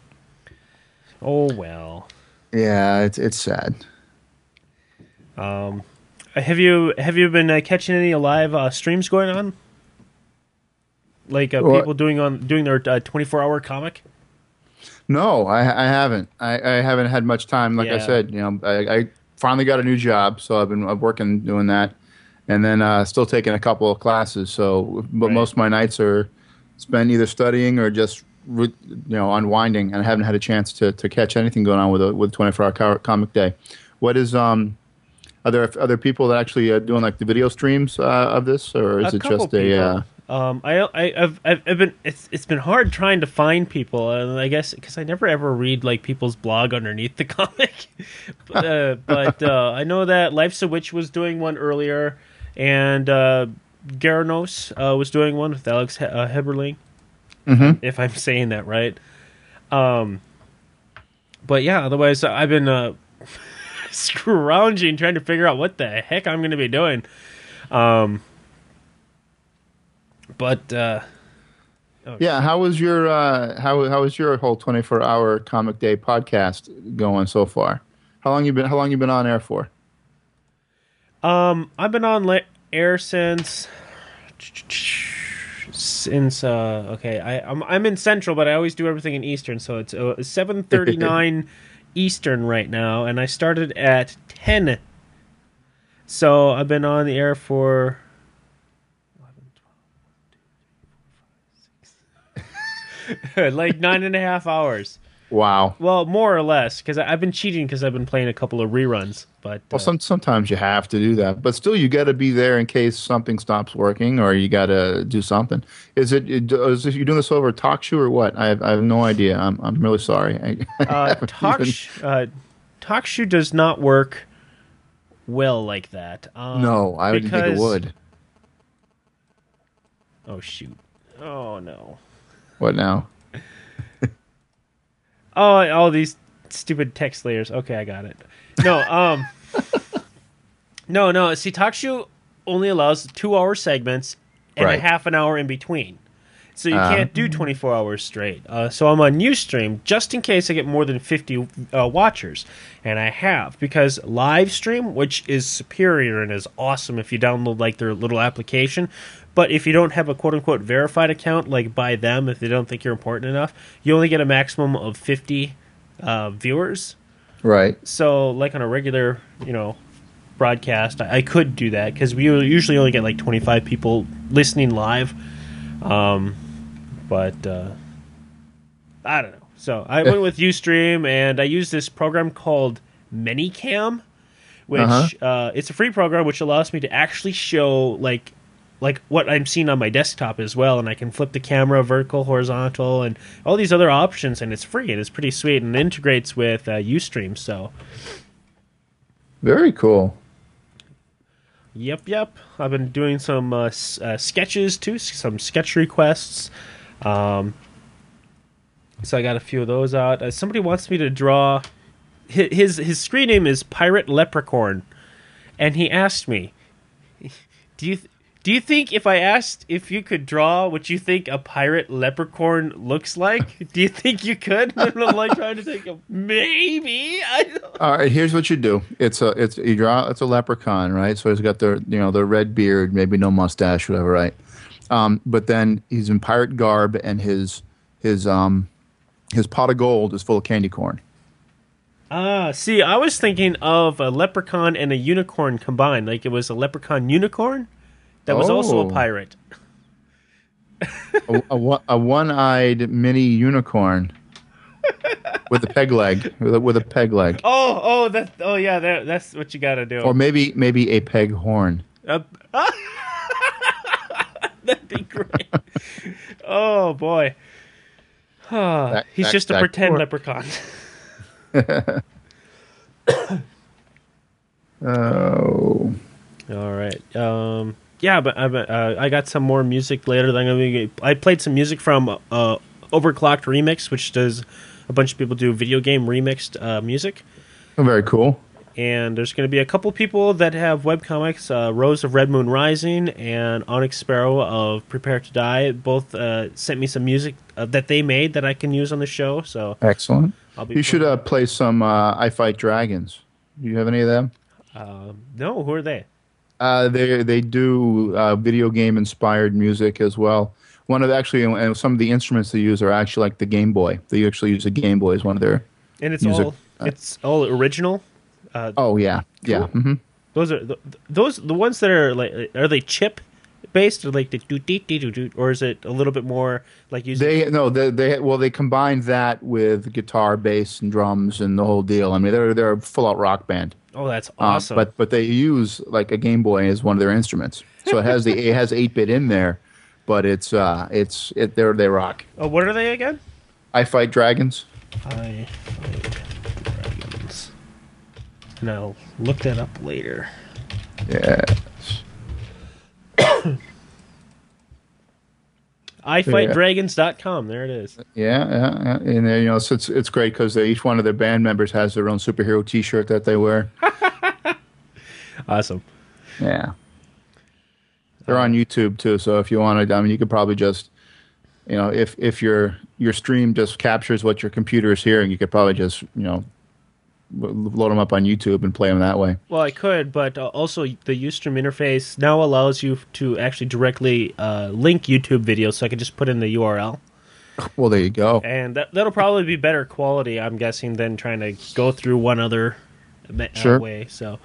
Oh well. Yeah, it's it's sad. Um, have you have you been uh, catching any live uh, streams going on? Like uh, What? people doing on doing their uh, twenty-four hour comic? No, I, I haven't. I, I haven't had much time. Like I Yeah. said, you know, I, I finally got a new job, so I've been I'm working doing that, and then uh, still taking a couple of classes. So, but Right. most of my nights are spent either studying or just re- you know unwinding, and I haven't had a chance to, to catch anything going on with a with twenty-four hour co- comic day. What is um? Are there other people that actually uh, doing like the video streams uh, of this, or is A it couple just a? people. Uh, Um, I, I, I've, I've, I've been. It's, it's been hard trying to find people, and I guess because I never ever read like people's blog underneath the comic. but uh, but uh, I know that Life's a Witch was doing one earlier, and uh, Garanos uh, was doing one with Alex he- uh, Heberling, mhm. if I'm saying that right. Um, but yeah, otherwise I've been uh, scrounging trying to figure out what the heck I'm going to be doing. Um. But uh, Yeah, how was your uh, how how was your whole twenty-four hour comic day podcast going so far? How long you been how long you been on air for? um, I've been on la- air since since uh, okay, I I'm I'm in Central, but I always do everything in Eastern, so it's uh, seven thirty-nine Eastern right now, and I started at ten. So I've been on the air for like nine and a half hours. Wow. Well, more or less, because I've been cheating because I've been playing a couple of reruns. But Well, uh, some sometimes you have to do that, but still you got to be there in case something stops working or you got to do something. Is it is it, you doing this over TalkShoe or what? I have, I have no idea. I'm I'm really sorry. I, I uh, haven't Talk even- uh, TalkShoe does not work well like that. Um, no, I didn't think it because- would. Oh shoot! Oh no! What now? Oh, all these stupid text layers. Okay, I got it. No, um, no, no. See, TalkShoe only allows two-hour segments and Right. a half an hour in between, so you Uh, can't do twenty-four hours straight. Uh, so I'm on Ustream just in case I get more than fifty uh, watchers, and I have because Livestream, which is superior and is awesome if you download like their little application. But if you don't have a quote-unquote verified account, like by them, if they don't think you're important enough, you only get a maximum of fifty uh, viewers. Right. So, like on a regular, you know, broadcast, I, I could do that because we usually only get like twenty-five people listening live. Um, but uh, I don't know. So I went with Ustream, and I used this program called ManyCam, which Uh-huh. uh, it's a free program which allows me to actually show like like what I'm seeing on my desktop as well, and I can flip the camera vertical, horizontal, and all these other options, and it's free and it's pretty sweet and it integrates with uh, Ustream. So, Very cool. yep, yep. I've been doing some uh, s- uh, sketches too, s- some sketch requests. Um, so I got a few of those out. Uh, somebody wants me to draw. His his, his screen name is Pirate Leprechaun, and he asked me, "Do you?" Th- Do you think if I asked if you could draw what you think a pirate leprechaun looks like, do you think you could? And I'm like trying to think of maybe. I don't... All right, here's what you do. It's a it's you draw it's a leprechaun, right? So he's got the you know the red beard, maybe no mustache, whatever, right? Um, but then he's in pirate garb, and his his um his pot of gold is full of candy corn. Ah, see, I was thinking of a leprechaun and a unicorn combined. Like it was a leprechaun unicorn that was also a Oh. pirate. a, a, one- a one-eyed mini unicorn with a peg leg, with a, with a peg leg, Oh, oh, that, oh yeah, that, that's what you got to do. or maybe maybe a peg horn. Uh, that'd be great. Oh boy, Ah, Back- he's back- just a back pretend door. leprechaun. Oh, All right. Um, yeah, but I, uh, I got some more music later. That I'm gonna be, I played some music from uh, Overclocked Remix, which does a bunch of people do video game remixed uh, music. very cool. And there's going to be a couple people that have webcomics, uh, Rose of Red Moon Rising and Onyx Sparrow of Prepare to Die. Both uh, sent me some music uh, that they made that I can use on the show. So Excellent. I'll be You should uh, play some uh, I Fight Dragons. Do you have any of them? Uh, no, who are they? Uh, they they do uh, video game inspired music as well. One of the, actually, and some of the instruments they use are actually like the Game Boy. They actually use a Game Boy as one of their. And it's music. all it's all original. Uh, Oh yeah, yeah. Cool. hmm Those are th- those the ones that are like are they chip based or like the do dee dee doo doo, or is it a little bit more like using They no, they, they well they combined that with guitar, bass, and drums and the whole deal. I mean, they're they're a full out rock band. Oh, that's Uh, awesome. but but they use like a Game Boy as one of their instruments. So it has the it has eight bit in there, but it's uh it's it they they rock. oh, what are they again? I Fight Dragons. I Fight Dragons. And I'll look that up later. Yes. I fight dragons dot com. There it is. Yeah, yeah, yeah. And uh, you know, so it's it's great because each one of their band members has their own superhero T-shirt that they wear. Awesome. Yeah, they're on YouTube too. So if you want to, I mean, you could probably just, you know, if if your your stream just captures what your computer is hearing, you could probably just, you know, load them up on YouTube and play them that way. Well, I could, but uh, also the Ustream interface now allows you to actually directly uh, link YouTube videos, so I could just put in the U R L. Well, there you go. And that, that'll probably be better quality, I'm guessing, than trying to go through one other me- uh, Sure. way. So,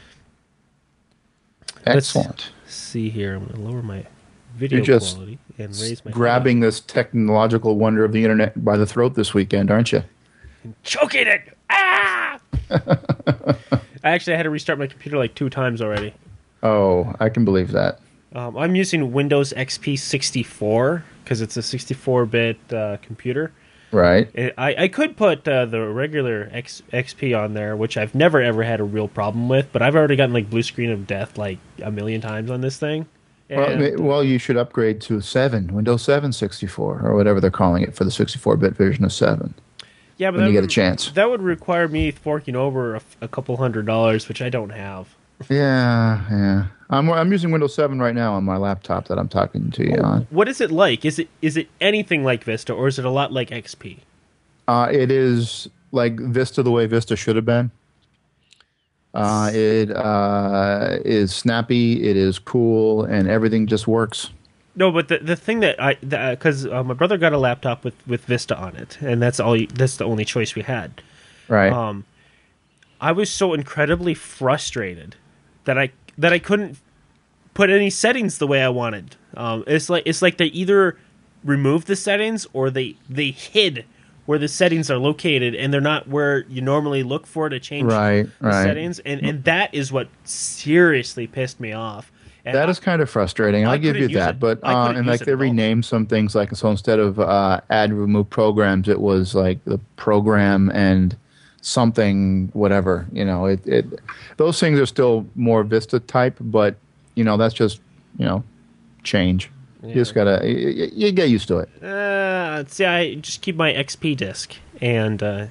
let's Excellent. see here. I'm going to lower my video You're just quality and raise my Grabbing this technological wonder of the internet by the throat this weekend, aren't you? choking it. Ah! I actually had to restart my computer like two times already. Oh, I can believe that. Um, I'm using Windows X P sixty-four because it's a sixty-four bit uh, computer. Right. It, I, I could put uh, the regular X, XP on there, which I've never ever had a real problem with, but I've already gotten like blue screen of death like a million times on this thing. And, well, well, you should upgrade to seven, Windows seven sixty-four, or whatever they're calling it for the sixty-four bit version of seven. yeah, but when that you get would- a chance. That would require me forking over a, a couple hundred dollars, which I don't have. Yeah, yeah. I'm I'm using Windows seven right now on my laptop that I'm talking to you on. What is it like? Is it is it anything like Vista, or is it a lot like X P? Uh, it is like Vista the way Vista should have been. Uh, it uh, is snappy, it is cool, and everything just works. No, but the the thing that I because uh, my brother got a laptop with, with Vista on it, and that's all. That's the only choice we had. Right. Um, I was so incredibly frustrated that I that I couldn't put any settings the way I wanted. Um, it's like it's like they either removed the settings or they they hid where the settings are located, and they're not where you normally look for to change Right, the right. settings, and and that is what seriously pissed me off. And That is kind of frustrating. I I'll give you couldn't use that. it. But I uh, couldn't and use like it they at all. renamed some things, like so instead of uh, add remove programs, it was like the program and something whatever. You know, it, it those things are still more Vista type, but you know that's just you know change. You just gotta you, you get used to it. Uh, see, I just keep my X P disc, and uh,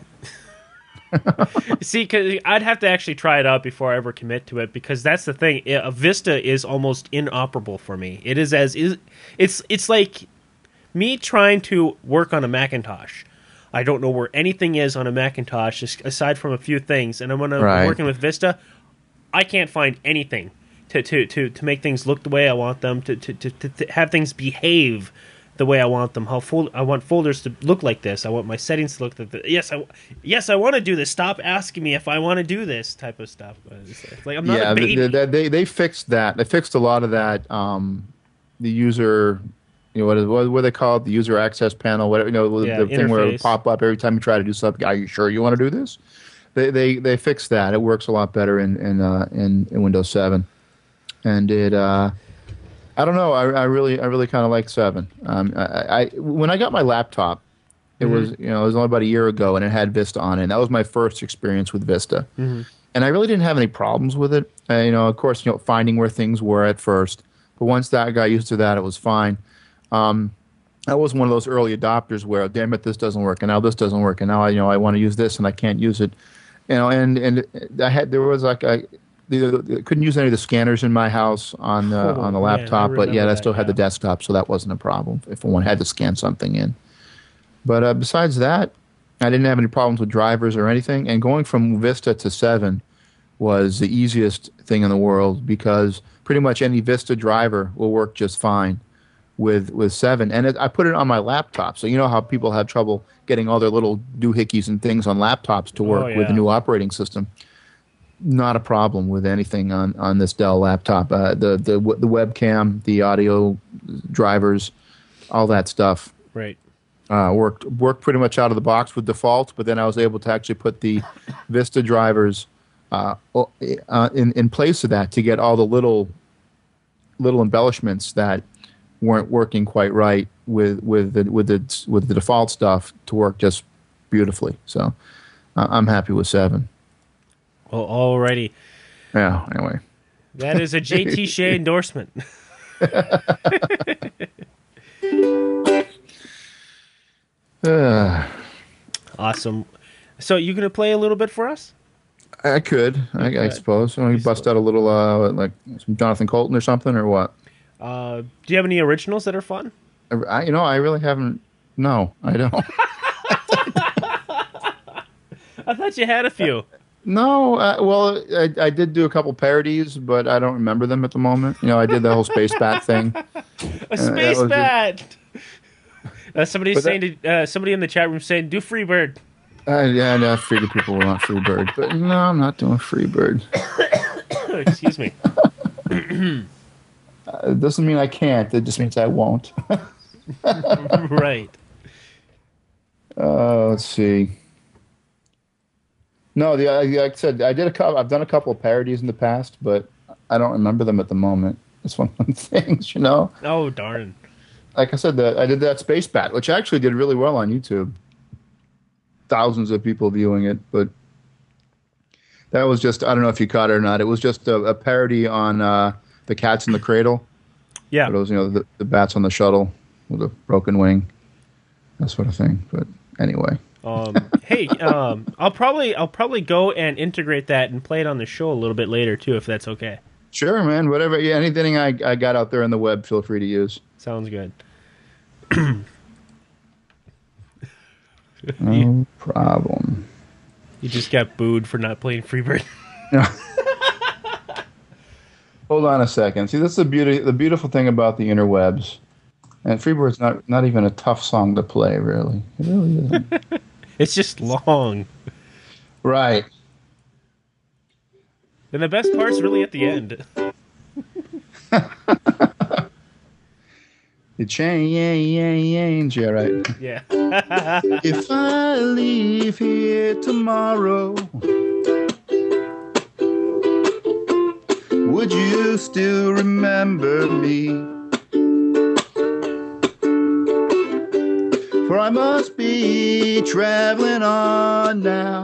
see, because I'd have to actually try it out before I ever commit to it, because that's the thing. A Vista is almost inoperable for me. It is as is. It's it's like me trying to work on a Macintosh. I don't know where anything is on a Macintosh, just aside from a few things, and I'm when I'm Right. working with Vista, I can't find anything to, to, to, to make things look the way I want them, to to, to, to to have things behave the way I want them. How fol- I want folders to look like this. I want my settings to look like this. Yes, I yes I want to do this. Stop asking me if I want to do this type of stuff. It's it's like I'm not yeah, a baby. they, they, they they fixed that. They fixed a lot of that. Um, the user, you know, what is what, what they call it? The user access panel. Whatever, you know, Yeah, the thing where it would interface. pop up every time you try to do something. Are you sure you want to do this? They they they fixed that. It works a lot better in in uh, in, in Windows seven, and it. Uh, I don't know. I, I really, I really kind of like seven. Um, I, I when I got my laptop, it Mm-hmm. was you know it was only about a year ago, and it had Vista on it. And that was my first experience with Vista, Mm-hmm. and I really didn't have any problems with it. Uh, you know, of course, you know, finding where things were at first, but once that got used to that, it was fine. Um, I was one of those early adopters where, damn it, this doesn't work, and now this doesn't work, and now I, you know, I want to use this and I can't use it. You know, and and I had there was like I couldn't use any of the scanners in my house on the Oh, on the man, I laptop, but yet remember I still that, had the yeah. desktop, so that wasn't a problem if one had to scan something in. But uh, besides that, I didn't have any problems with drivers or anything. And going from Vista to seven was the easiest thing in the world because pretty much any Vista driver will work just fine with with seven. And it, I put it on my laptop, so you know how people have trouble getting all their little doohickeys and things on laptops to work Oh, with the yeah. new operating system. Not a problem with anything on, on this Dell laptop. Uh, the the the webcam, the audio drivers, all that stuff Right. uh, worked worked pretty much out of the box with default. But then I was able to actually put the Vista drivers uh, o- uh, in in place of that to get all the little little embellishments that weren't working quite right with with the with the with the default stuff to work just beautifully. So uh, I'm happy with seven. Well, alrighty. Yeah. Anyway. That is a J T Shea endorsement. Uh, Awesome. So you gonna play a little bit for us? I could, I, I Okay. suppose. You, know, you bust out a little, uh, like some Jonathan Colton or something, or what? Uh, do you have any originals that are fun? I, you know, I really haven't. No, I don't. I thought you had a few. No, uh, well, I, I did do a couple parodies, but I don't remember them at the moment. You know, I did the whole Space Bat thing. A space was bat. Uh, somebody's But saying to, uh, somebody in the chat room saying, "Do Freebird." Uh, yeah, no, I figured people will want Freebird, but no, I'm not doing Freebird. Excuse me. Uh, it doesn't mean I can't. It just means I won't. Right. Uh, let's see. No, the uh, like I said, I did a couple. I've done a couple of parodies in the past, but I don't remember them at the moment. It's one of the things, you know. Oh darn. Like I said, the, I did that Space Bat, which actually did really well on YouTube. Thousands of people viewing it, but that was just, I don't know if you caught it or not. It was just a, a parody on uh, The Cats in the Cradle. Yeah. Those, you know, the, the bats on the shuttle with a broken wing, that sort of thing. But anyway. Um, hey, um, I'll probably I'll probably go and integrate that and play it on the show a little bit later too, if that's okay. Sure, man. Whatever. Yeah, anything I I got out there on the web, feel free to use. Sounds good. No problem. You just got booed for not playing Freebird. No. Hold on a second. See, that's the beauty. The beautiful thing about the interwebs, and Freebird's not not even a tough song to play. Really, it really isn't. It's just long. Right. And the best part's really at the end. It change, yeah, right. Yeah. If I leave here tomorrow, would you still remember me? For I must be traveling on now,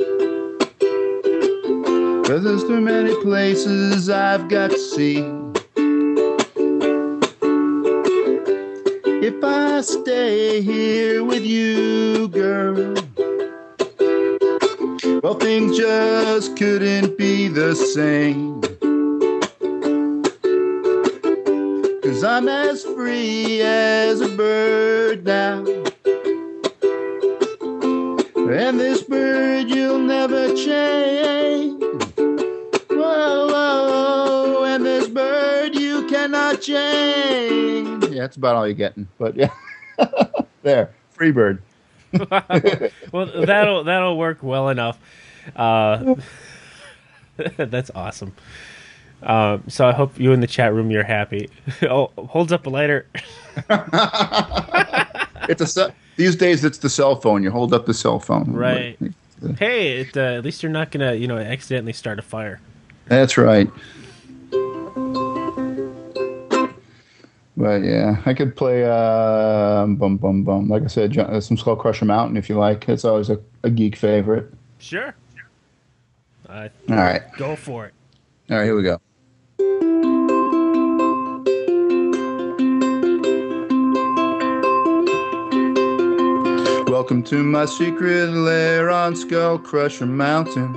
'cause there's too many places I've got to see. If I stay here with you, girl, well, things just couldn't be the same. 'Cause I'm as free as a bird now, and this bird you'll never change. Whoa, whoa, and this bird you cannot change. Yeah, that's about all you're getting. But yeah, there, free bird. Well, that'll that'll work well enough. Uh, that's awesome. Um, so I hope you in the chat room you're happy. Oh, holds up a lighter. It's a ce- these days it's the cell phone. You hold up the cell phone, right? Hey, it, uh, at least you're not gonna, you know, accidentally start a fire. That's right. But yeah, I could play uh, bum bum bum. Like I said, John, some Skull Crusher Mountain if you like. It's always a, a geek favorite. Sure. Uh, All right, go for it. All right, here we go. Welcome to my secret lair on Skull Crusher Mountain.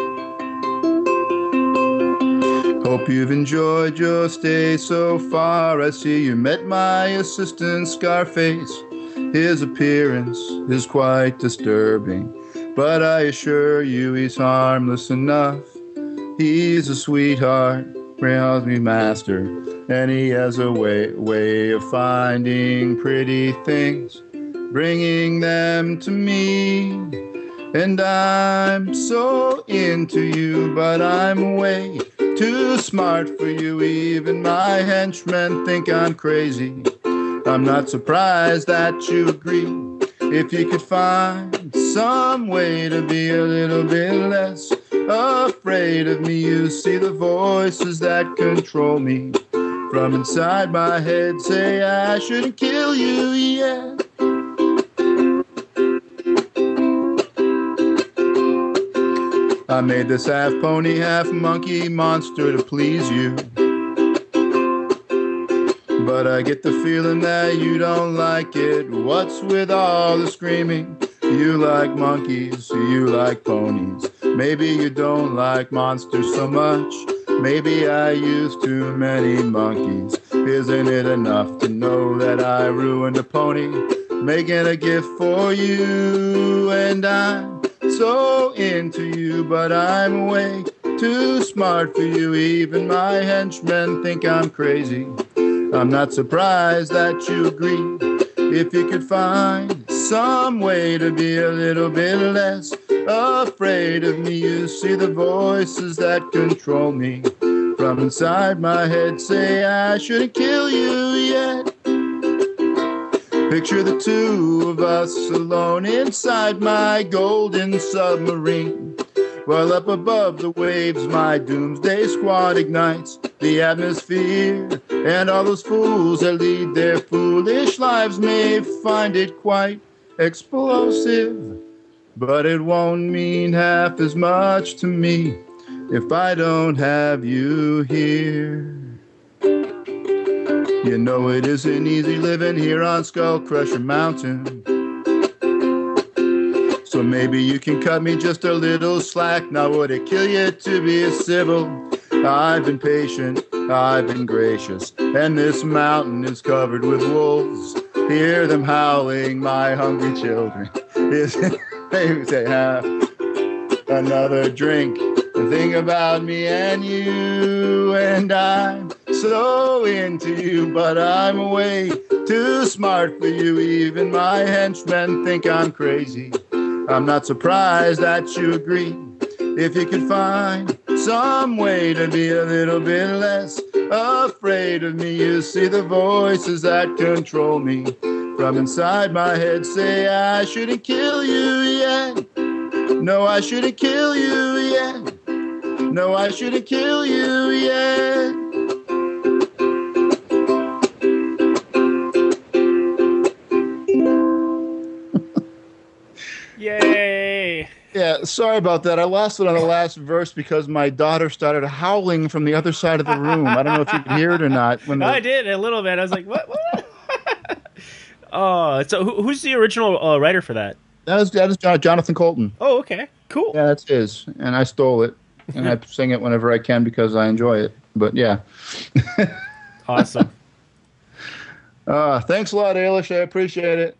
Hope you've enjoyed your stay so far. I see you met my assistant Scarface. His appearance is quite disturbing, but I assure you he's harmless enough. He's a sweetheart, calls me master, and he has a way, way of finding pretty things, bringing them to me. And I'm so into you, but I'm way too smart for you. Even my henchmen think I'm crazy. I'm not surprised that you agree. If you could find some way to be a little bit less afraid of me, you see the voices that control me from inside my head say I shouldn't kill you yet. I made this half pony, half monkey monster to please you, but I get the feeling that you don't like it. What's with all the screaming? You like monkeys, you like ponies. Maybe you don't like monsters so much. Maybe I used too many monkeys. Isn't it enough to know that I ruined a pony, making a gift for you? And I'm so into you, but I'm way too smart for you. Even my henchmen think I'm crazy. I'm not surprised that you agree. If you could find some way to be a little bit less afraid of me, you see the voices that control me from inside my head say I shouldn't kill you yet. Picture the two of us alone inside my golden submarine, while up above the waves my doomsday squad ignites the atmosphere. And all those fools that lead their foolish lives may find it quite explosive, but it won't mean half as much to me if I don't have you here. You know it isn't easy living here on Skull Crusher Mountain. So maybe you can cut me just a little slack. Now would it kill you to be civil? I've been patient, I've been gracious, and this mountain is covered with wolves. Hear them howling, my hungry children. Is it, they say, have another drink. The thing about me and you, and I'm so into you, but I'm way too smart for you. Even my henchmen think I'm crazy. I'm not surprised that you agree. If you could find some way to be a little bit less afraid of me, you see the voices that control me from inside my head say I shouldn't kill you yet. No, I shouldn't kill you yet. No, I shouldn't kill you yet. Yay! Yeah, sorry about that. I lost it on the last verse because my daughter started howling from the other side of the room. I don't know if you could hear it or not. When the... I did a little bit. I was like, what? what? Oh, so who, who's the original uh, writer for that? That is, that is Jonathan Colton. Oh, okay. Cool. Yeah, that's his. And I stole it. And I sing it whenever I can because I enjoy it. But yeah. Awesome. Uh, thanks a lot, Ailish. I appreciate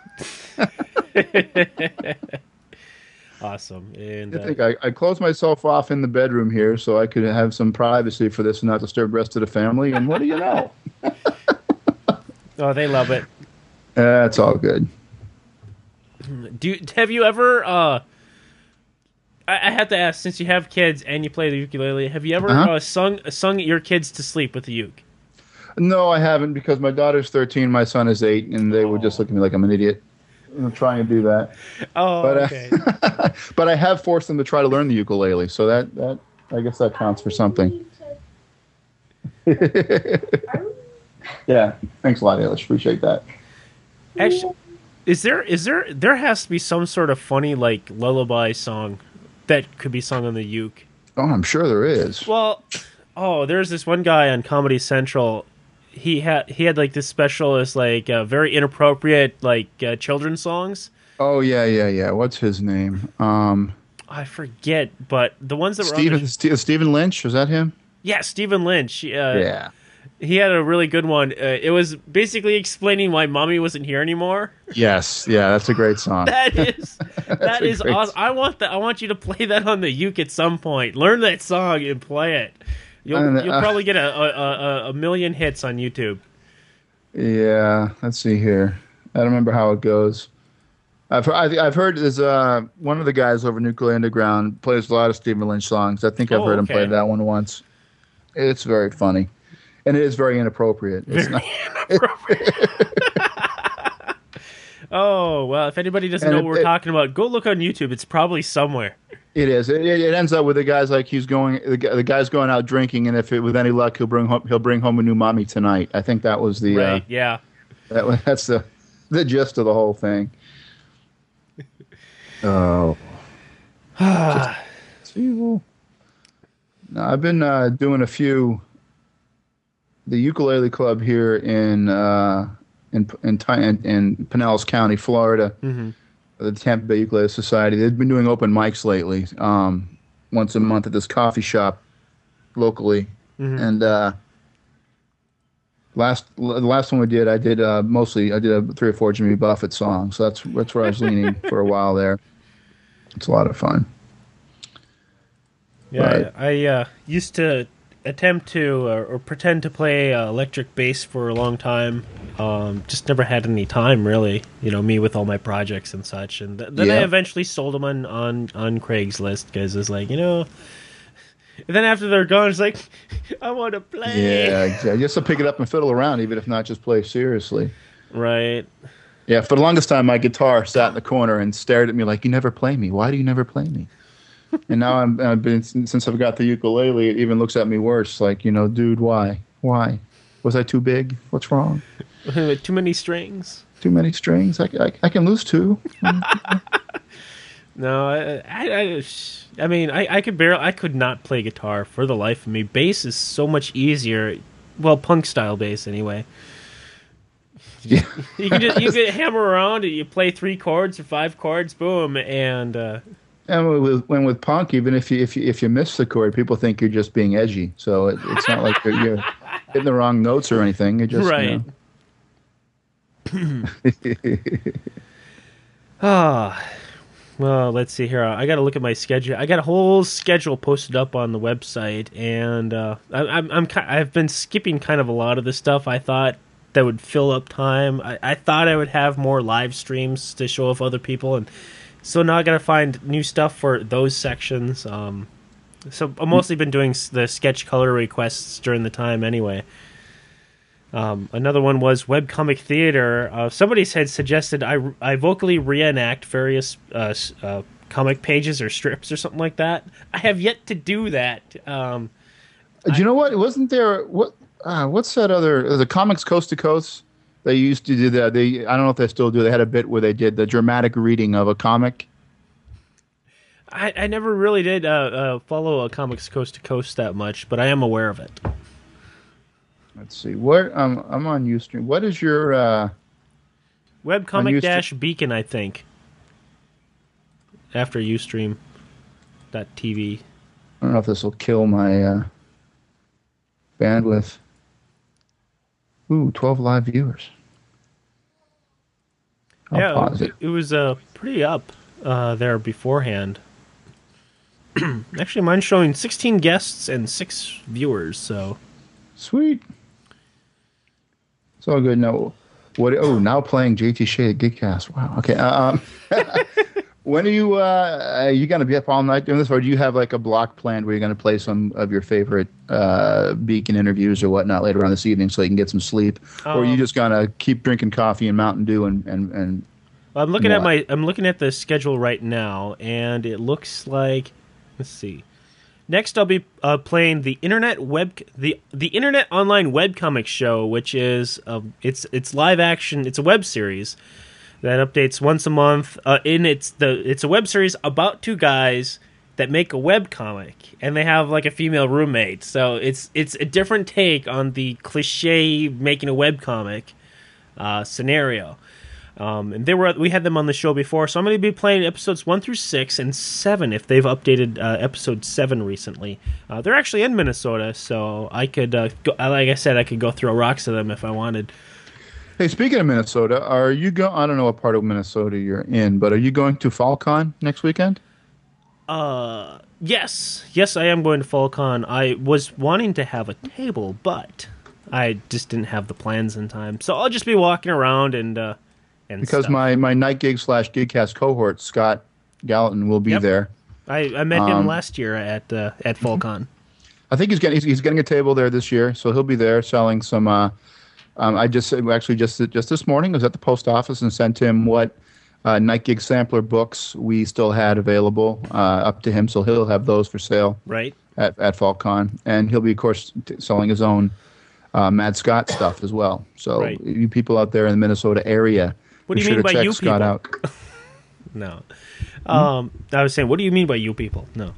it. Awesome. And I uh, think I, I closed myself off in the bedroom here so I could have some privacy for this and not disturb the rest of the family. And what do you know? oh, they love it. Uh, it's all good. Do you, have you ever? Uh, I, I have to ask, since you have kids and you play the ukulele, have you ever Uh-huh. uh, sung sung your kids to sleep with the uke? No, I haven't because my daughter's thirteen, my son is eight, and they would just look at me like I'm an idiot. I'm trying to do that. Oh, but, okay. Uh, but I have forced them to try to learn the ukulele, so that, that I guess that counts for something. Yeah, thanks a lot, Ailish. Appreciate that. Actually, is there is there there has to be some sort of funny like lullaby song that could be sung on the uke? Oh, I'm sure there is. Well, oh, there's this one guy on Comedy Central. He had he had like this special as like uh, very inappropriate like uh, children's songs. Oh yeah, yeah, yeah. What's his name? Um, I forget, but the ones that were Stephen on the, St- Stephen Lynch. Was that him? yeah, Stephen Lynch. Uh, Yeah. He had a really good one. Uh, it was basically explaining why Mommy wasn't here anymore. Yes. Yeah, that's a great song. That is that a is great awesome. I want that. I want you to play that on the uke at some point. Learn that song and play it. You'll And, uh, you'll probably get a, a, a, a million hits on YouTube. Yeah. Let's see here. I don't remember how it goes. I've I've, I've heard there's uh one of the guys over Nuclear Underground plays a lot of Stephen Lynch songs. I think I've Oh, heard him okay. play that one once. It's very funny, and it is very inappropriate. It's Very not. inappropriate. Oh, well, if anybody doesn't And know it- what we're it- talking about, go look on YouTube. It's probably somewhere. It is. It, it ends up with the guys like he's going. The, guy- the guy's going out drinking, and if it, with any luck, he'll bring home, he'll bring home a new mommy tonight. I think that was the. Right, Uh, yeah. that, was- that's the the gist of the whole thing. Oh. It's evil. No, I've been uh, doing a few. The ukulele club here in uh, in in, Ty- in in Pinellas County, Florida, Mhm. the Tampa Bay Ukulele Society. They've been doing open mics lately, um, once a month at this coffee shop locally, Mhm. and uh, last the last one we did, I did uh, mostly I did a three or four Jimmy Buffett songs. So that's that's where I was leaning for a while there. It's a lot of fun. Yeah, Right. I, I uh, used to attempt to uh, or pretend to play uh, electric bass for a long time. Um, just never had any time, really. You know, me with all my projects and such. And th- then I Yeah. eventually sold them on, on, on Craigslist because it's like, you know. And then after they're gone, it's like, I want to play. Yeah, exactly. Just to pick it up and fiddle around, even if not just play seriously. Right. Yeah, for the longest time, my guitar sat in the corner and stared at me like, "You never play me. Why do you never play me?" And now I'm, I've been since I've got the ukulele. It even looks at me worse, like, you know, dude, why, why, was I too big? What's wrong? Too many strings. Too many strings? I, I, I can lose two. No, I, I, I, I mean, I, I could barely, I could not play guitar for the life of me. Bass is so much easier. well, punk style bass anyway. Yeah. You can just you can hammer around and you play three chords or five chords, boom, and uh, And with when with punk, even if you if you if you miss the chord, people think you're just being edgy. So it, it's not like you're, you're hitting the wrong notes or anything. It just right. You know. Ah, well, let's see here. I got to look at my schedule. I got a whole schedule posted up on the website, and uh, I, I'm I'm ki- I've been skipping kind of a lot of the stuff I thought that would fill up time. I, I thought I would have more live streams to show off other people, and so now I got to find new stuff for those sections. Um, so I've mostly been doing s- the sketch color requests during the time anyway. Um, another one was webcomic theater. Uh, somebody had suggested I, I vocally reenact various uh, s- uh, comic pages or strips or something like that. I have yet to do that. Um, Do you know what? Wasn't there what? Uh, what's that other the comics Coast to Coast? They used to do that. They I don't know if they still do. They had a bit where they did the dramatic reading of a comic. I, I never really did uh, uh, follow a comics Coast to Coast that much, but I am aware of it. Let's see. What um, I'm on Ustream. What is your uh, Webcomic dash Beacon, I think. After Ustream dot T V. I don't know if this will kill my uh, bandwidth. Ooh, twelve live viewers. I'll yeah, pause it, it. it was uh, pretty up uh, there beforehand. Actually, mine's showing sixteen guests and six viewers, so... Sweet. It's all good. No, what? Oh, now playing J T Shea Gigcast. Wow. Okay. Um, when are you? Uh, are you going to be up all night doing this, or do you have like a block planned where you're going to play some of your favorite uh, Beacon interviews or whatnot later on this evening, so you can get some sleep, um, or are you just going to keep drinking coffee and Mountain Dew and and and? Well, I'm looking what? at my. I'm looking at the schedule right now, and it looks like. Let's see. Next, I'll be uh, playing the internet web, the the internet online webcomic show, which is uh, it's it's live action. It's a web series that updates once a month. Uh, in it's the it's a web series about two guys that make a web comic, and they have like a female roommate. So it's it's a different take on the cliche making a web comic uh, scenario. Um, and they were we had them on the show before, so I'm going to be playing episodes one through six and seven if they've updated uh, episode seven recently. Uh, they're actually in Minnesota, so I could uh, go, like I said, I could go throw rocks to them if I wanted. Hey, speaking of Minnesota, are you go? I don't know what part of Minnesota you're in, but are you going to FallCon next weekend? Uh, yes, yes, I am going to FallCon. I was wanting to have a table, but I just didn't have the plans in time, so I'll just be walking around and. Uh, And because stuff. my, my night gig slash gigcast cohort, Scott Gallatin, will be Yep. there. I, I met him Um, last year at uh, at FallCon. I think he's getting he's, he's getting a table there this year, so he'll be there selling some. Uh, um, I just actually just just this morning I was at the post office and sent him what uh, night gig sampler books we still had available uh, up to him, so he'll have those for sale Right. at at FallCon, and he'll be of course t- selling his own uh, Mad Scott stuff as well. So Right. you people out there in the Minnesota area. What do Be you sure mean to by check you Scott people? out. No. Um, I was saying, what do you mean by you people? No.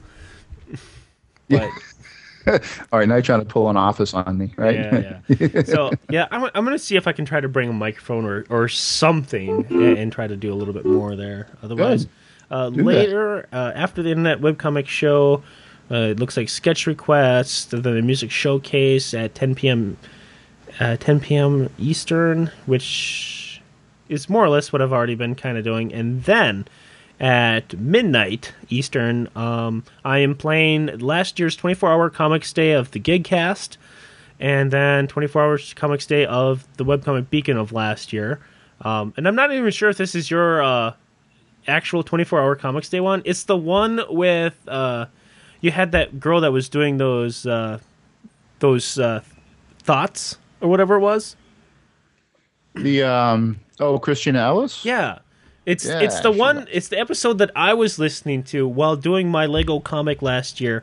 But, All right, now you're trying to pull an office on me, right? yeah, yeah. So, yeah, I'm, I'm going to see if I can try to bring a microphone or, or something and, and try to do a little bit more there. Otherwise, Good. uh, Do later, uh, after the Internet Webcomic Show, uh, it looks like sketch requests, then a music showcase at ten p.m. Uh, ten p.m. Eastern, which is more or less what I've already been kind of doing. And then at midnight Eastern, um, I am playing last year's twenty-four hour Comics Day of the Gigcast, and then twenty-four hours Comics Day of the Webcomic Beacon of last year. Um, and I'm not even sure if this is your uh, actual twenty-four hour Comics Day one. It's the one with uh, you had that girl that was doing those uh, those uh, thoughts or whatever it was. The um oh Christiana Ellis? Yeah. It's Yeah, it's the she one was. it's the episode that I was listening to while doing my Lego comic last year.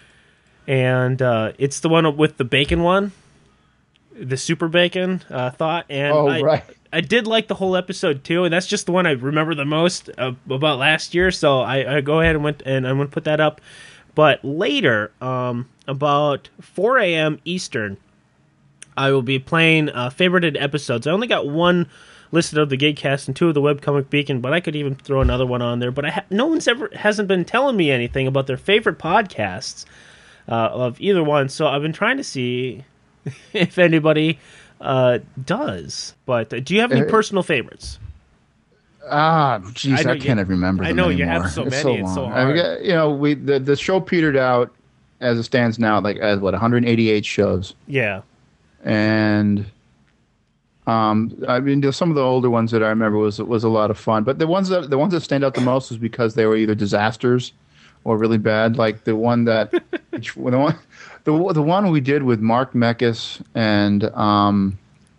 And uh, it's the one with the bacon one. The super bacon uh, thought and Oh, I, right. I did like the whole episode too, and that's just the one I remember the most uh, about last year, so I, I go ahead and went and I'm going to put that up. But later, um, about four a.m. Eastern, I will be playing uh, favorited episodes. I only got one listed of the Gigcast and two of the Webcomic Beacon, but I could even throw another one on there. But I ha- no one's ever hasn't been telling me anything about their favorite podcasts uh, of either one. So I've been trying to see if anybody uh, does. But uh, do you have any uh, personal favorites? Ah, jeez, I, I can't you, remember. I know you have so it's many. So it's so long. hard. I mean, you know, we the the show petered out as it stands now, like as what one hundred eighty-eight shows. Yeah, and um, I mean, some of the older ones that I remember was was a lot of fun. But the ones that the ones that stand out the most is because they were either disasters or really bad. Like the one that the one the the one we did with Mark Meckes and um.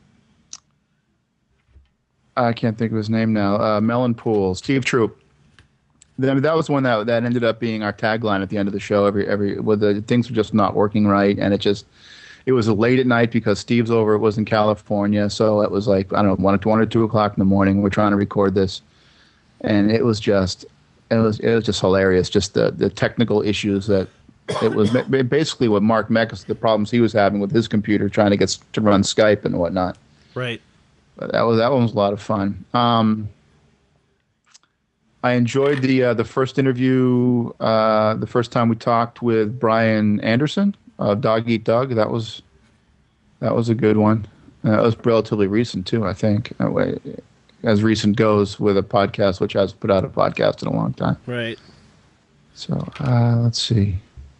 I can't think of his name now. Uh, Melon Pool, Steve Troop. That, that was one that that ended up being our tagline at the end of the show. Every every, where the things were just not working right, and it just it was late at night because Steve's over. It was in California, so it was like I don't know one or one or two o'clock in the morning. We're trying to record this, and it was just it was it was just hilarious. Just the the technical issues that it was basically what Mark Meckes, the problems he was having with his computer trying to get to run Skype and whatnot. Right. But that was that one was a lot of fun. Um, I enjoyed the uh, the first interview, uh, the first time we talked with Brian Anderson of Dog Eat Dog. That was that was a good one. Uh, that was relatively recent too, I think, as recent goes with a podcast, which hasn't put out a podcast in a long time. Right. So uh, let's see.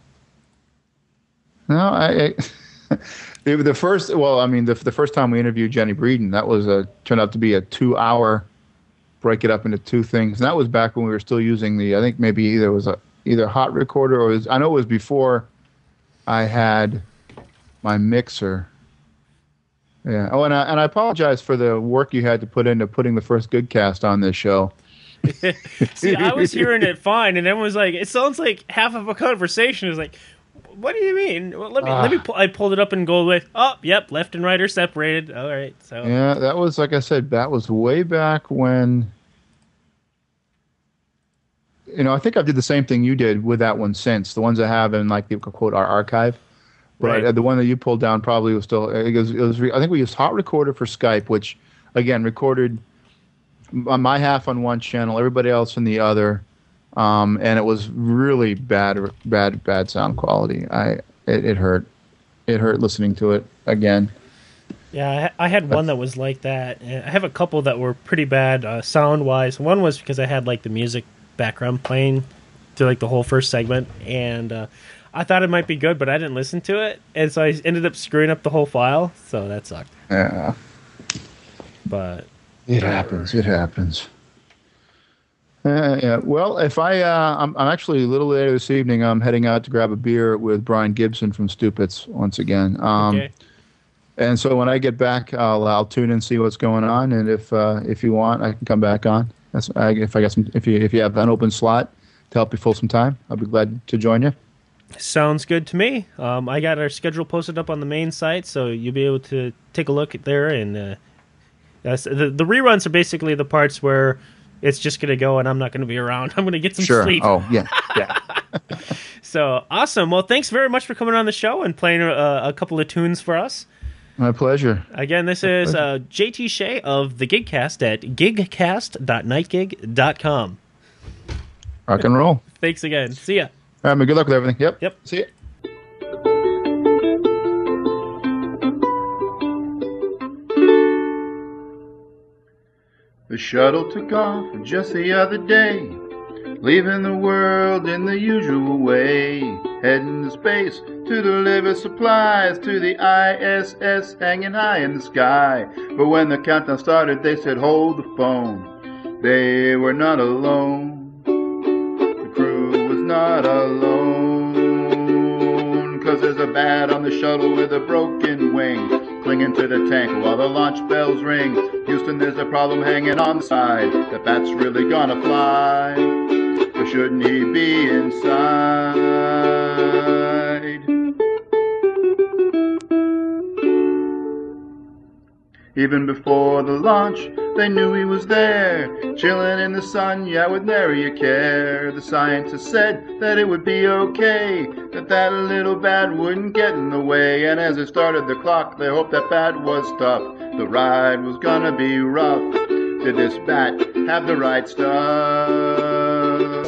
No, I. I The, the first, well, I mean, the the first time we interviewed Jenny Breeden, that was a turned out to be a two-hour, break it up into two things, and that was back when we were still using the, I think maybe either it was a either hot recorder or it was, I know it was before I had my mixer. Yeah. Oh, and I and I apologize for the work you had to put into putting the first Goodcast on this show. See, I was hearing it fine, and everyone was like, "It sounds like half of a conversation." Is like. What do you mean? Well, let me uh, let me. Pull, I pulled it up and go with. Oh, yep, left and right are separated. All right, so yeah, that was like I said. That was way back when. You know, I think I did the same thing you did with that one since the ones I have in like the quote our archive, but right. the one that you pulled down probably was still. It was, it was. I think we used Hot Recorder for Skype, which again recorded on my half on one channel, everybody else in the other. Um, and it was really bad, bad, bad sound quality. I it, it hurt, it hurt listening to it again. Yeah, I, I had one that was like that. I have a couple that were pretty bad uh, sound wise. One was because I had like the music background playing to like the whole first segment, and uh, I thought it might be good, but I didn't listen to it, and so I ended up screwing up the whole file. So that sucked. Yeah, but it happens. It happens. Uh, yeah. Well, if I, uh, I'm, I'm actually a little later this evening. I'm heading out to grab a beer with Brian Gibson from Stupid's once again. Um, okay. And so when I get back, I'll I'll tune in and see what's going on. And if uh, if you want, I can come back on. That's I, if I got some. If you if you have an open slot to help you fill some time, I'll be glad to join you. Sounds good to me. Um, I got our schedule posted up on the main site, so you'll be able to take a look there. And uh, that's, the the reruns are basically the parts where. It's just going to go, and I'm not going to be around. I'm going to get some sure. sleep. Oh, yeah. yeah. So, awesome. Well, thanks very much for coming on the show and playing a, a couple of tunes for us. My pleasure. Again, this is uh, J T Shea of the Gigcast at gigcast dot nightgig dot com. Rock and roll. Thanks again. See ya. All right, man. Good luck with everything. Yep. Yep. See ya. The shuttle took off just the other day, leaving the world in the usual way, heading to space to deliver supplies to the I S S hanging high in the sky. But when the countdown started, they said, hold the phone. They were not alone. The crew was not alone, 'cause there's a bat on the shuttle with a broken wing, clinging to the tank while the launch bells ring. Houston, there's a problem hanging on the side. The bat's really gonna fly, or shouldn't he be inside? Even before the launch, they knew he was there, chilling in the sun, yeah, with nary a care. The scientists said that it would be okay, that that little bat wouldn't get in the way. And as they started the clock, they hoped that bat was tough. The ride was gonna be rough. Did this bat have the right stuff?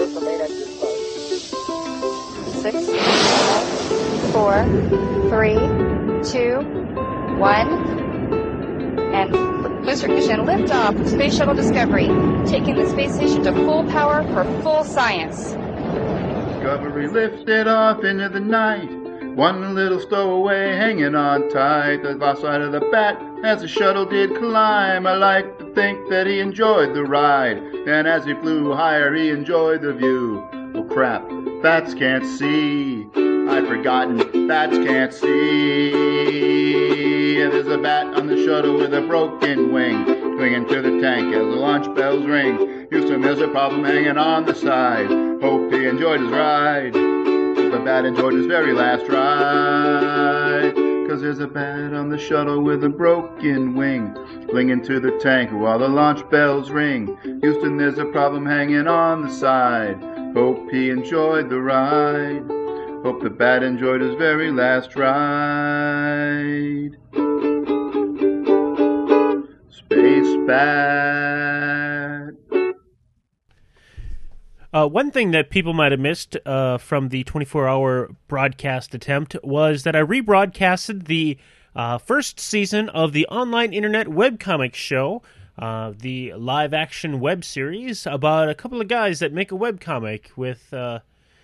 Six, four, three, two, one. And booster ignition, liftoff of Space Shuttle Discovery, taking the space station to full power for full science. Discovery lifted off into the night, one little stowaway hanging on tight. The far side of the bat as the shuttle did climb. I like to think that he enjoyed the ride, and as he flew higher he enjoyed the view. Oh crap, bats can't see. I'd forgotten, bats can't see. There's a bat on the shuttle with a broken wing, clinging to the tank as the launch bells ring. Houston, there's a problem hanging on the side. Hope he enjoyed his ride. The bat enjoyed his very last ride. Cause there's a bat on the shuttle with a broken wing, clinging to the tank while the launch bells ring. Houston, there's a problem hanging on the side. Hope he enjoyed the ride. Hope the bat enjoyed his very last ride. Space Bat. Uh, one thing that people might have missed uh, from the twenty-four hour broadcast attempt was that I rebroadcasted the uh, first season of the online internet webcomic show, uh, the live-action web series about a couple of guys that make a webcomic with... Uh,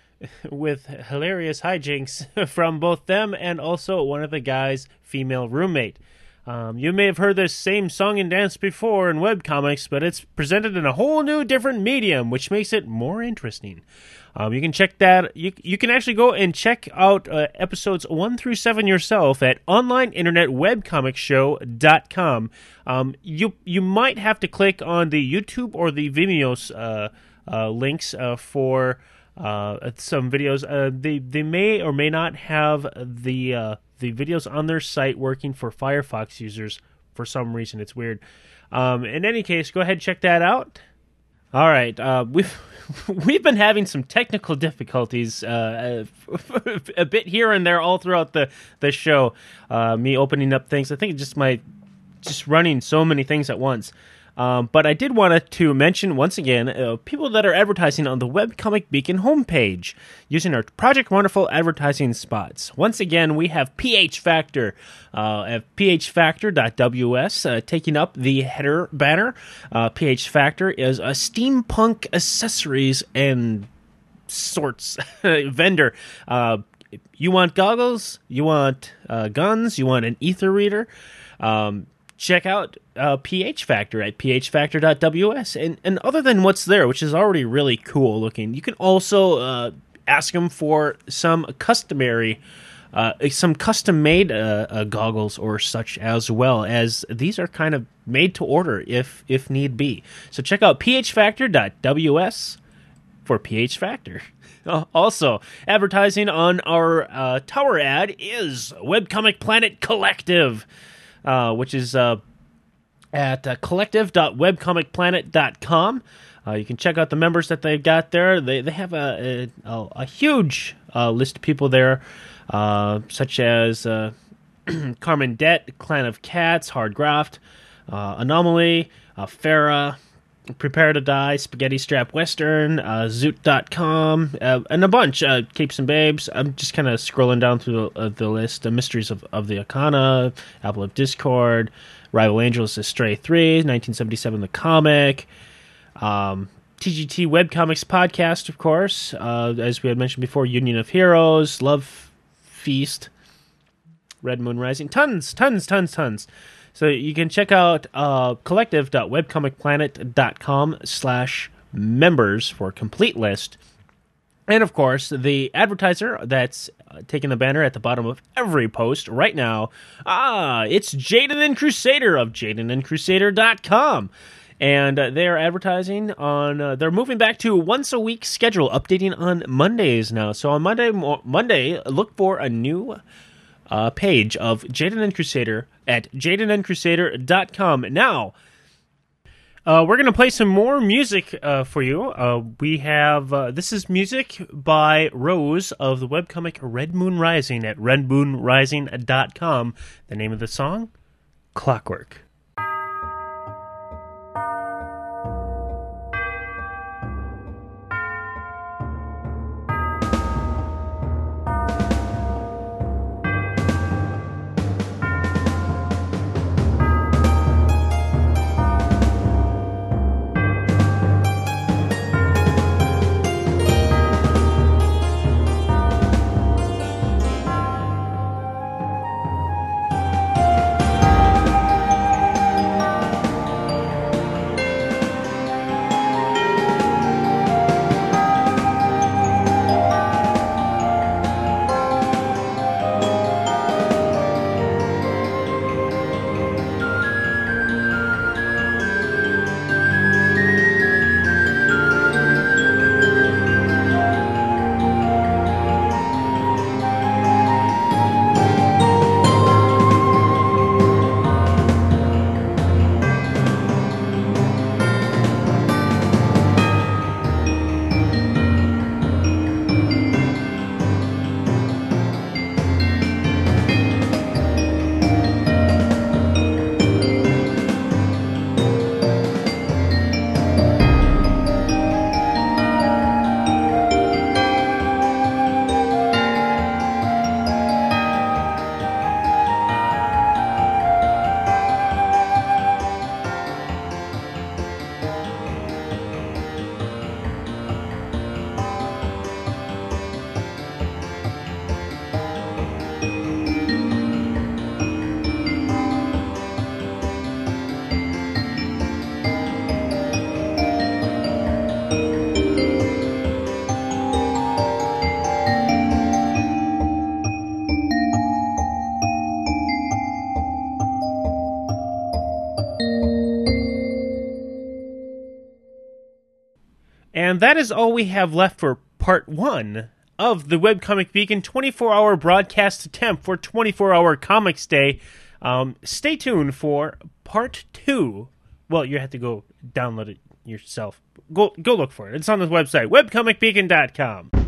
with hilarious hijinks from both them and also one of the guys' female roommate. Um, you may have heard this same song and dance before in webcomics, but it's presented in a whole new different medium, which makes it more interesting. Um, you can check that. You you can actually go and check out uh, episodes one through seven yourself at online internet webcomic show dot com. Um, you you might have to click on the YouTube or the Vimeo uh, uh, links uh, for Uh, some videos. Uh, they they may or may not have the uh, the videos on their site working for Firefox users for some reason. It's weird. Um, in any case, go ahead and check that out. All right, uh, we've we've been having some technical difficulties uh, a bit here and there all throughout the the show. Uh, me opening up things. I think it's just my just running so many things at once. Um, but I did want to mention once again uh, people that are advertising on the Webcomic Beacon homepage using our Project Wonderful advertising spots. Once again, we have P H Factor uh, at p h factor dot w s uh, taking up the header banner. Uh, P H Factor is a steampunk accessories and sorts vendor. Uh, you want goggles? You want uh, guns? You want an ether reader? Um, check out uh, P H Factor at p h factor dot w s. And, and other than what's there, which is already really cool looking, you can also uh, ask them for some customary, uh, some custom-made uh, uh, goggles or such, as well, as these are kind of made to order if if need be. So check out p h factor dot w s for P H Factor. Also, advertising on our uh, tower ad is Webcomic Planet Collective. Uh, which is uh, at uh, collective dot webcomic planet dot com. Uh, you can check out the members that they've got there. They they have a a, a huge uh, list of people there, uh, such as uh, Carmen Det, Clan of Cats, Hardgraft, uh, Anomaly, uh, Farah, Prepare to Die, Spaghetti Strap Western, uh, Zoot dot com, uh, and a bunch. Uh, Capes and Babes. I'm just kind of scrolling down through the, uh, the list. The Mysteries of, of the Arcana, Apple of Discord, Rival Angels, Stray three, nineteen seventy-seven, the comic, um, T G T Webcomics podcast, of course. Uh, as we had mentioned before, Union of Heroes, Love Feast, Red Moon Rising. Tons, tons, tons, tons. So you can check out uh, collective dot webcomic planet dot com slash members for a complete list. And, of course, the advertiser that's uh, taking the banner at the bottom of every post right now, ah, it's Jaden and Crusader of jaden and crusader dot com. And uh, they are advertising on, uh, they're moving back to a once-a-week schedule, updating on Mondays now. So on Monday, mo- Monday, look for a new uh, page of Jaden and Crusader at jaden and crusader dot com. Now, Uh, we're going to play some more music uh, for you. Uh, we have, uh, this is music by Rose of the webcomic Red Moon Rising at red moon rising dot com. The name of the song, Clockwork. And that is all we have left for part one of the Webcomic Beacon twenty-four hour broadcast attempt for twenty-four hour Comics Day. Um, stay tuned for part two. Well, you have to go download it yourself. Go, go look for it. It's on the website, webcomic beacon dot com.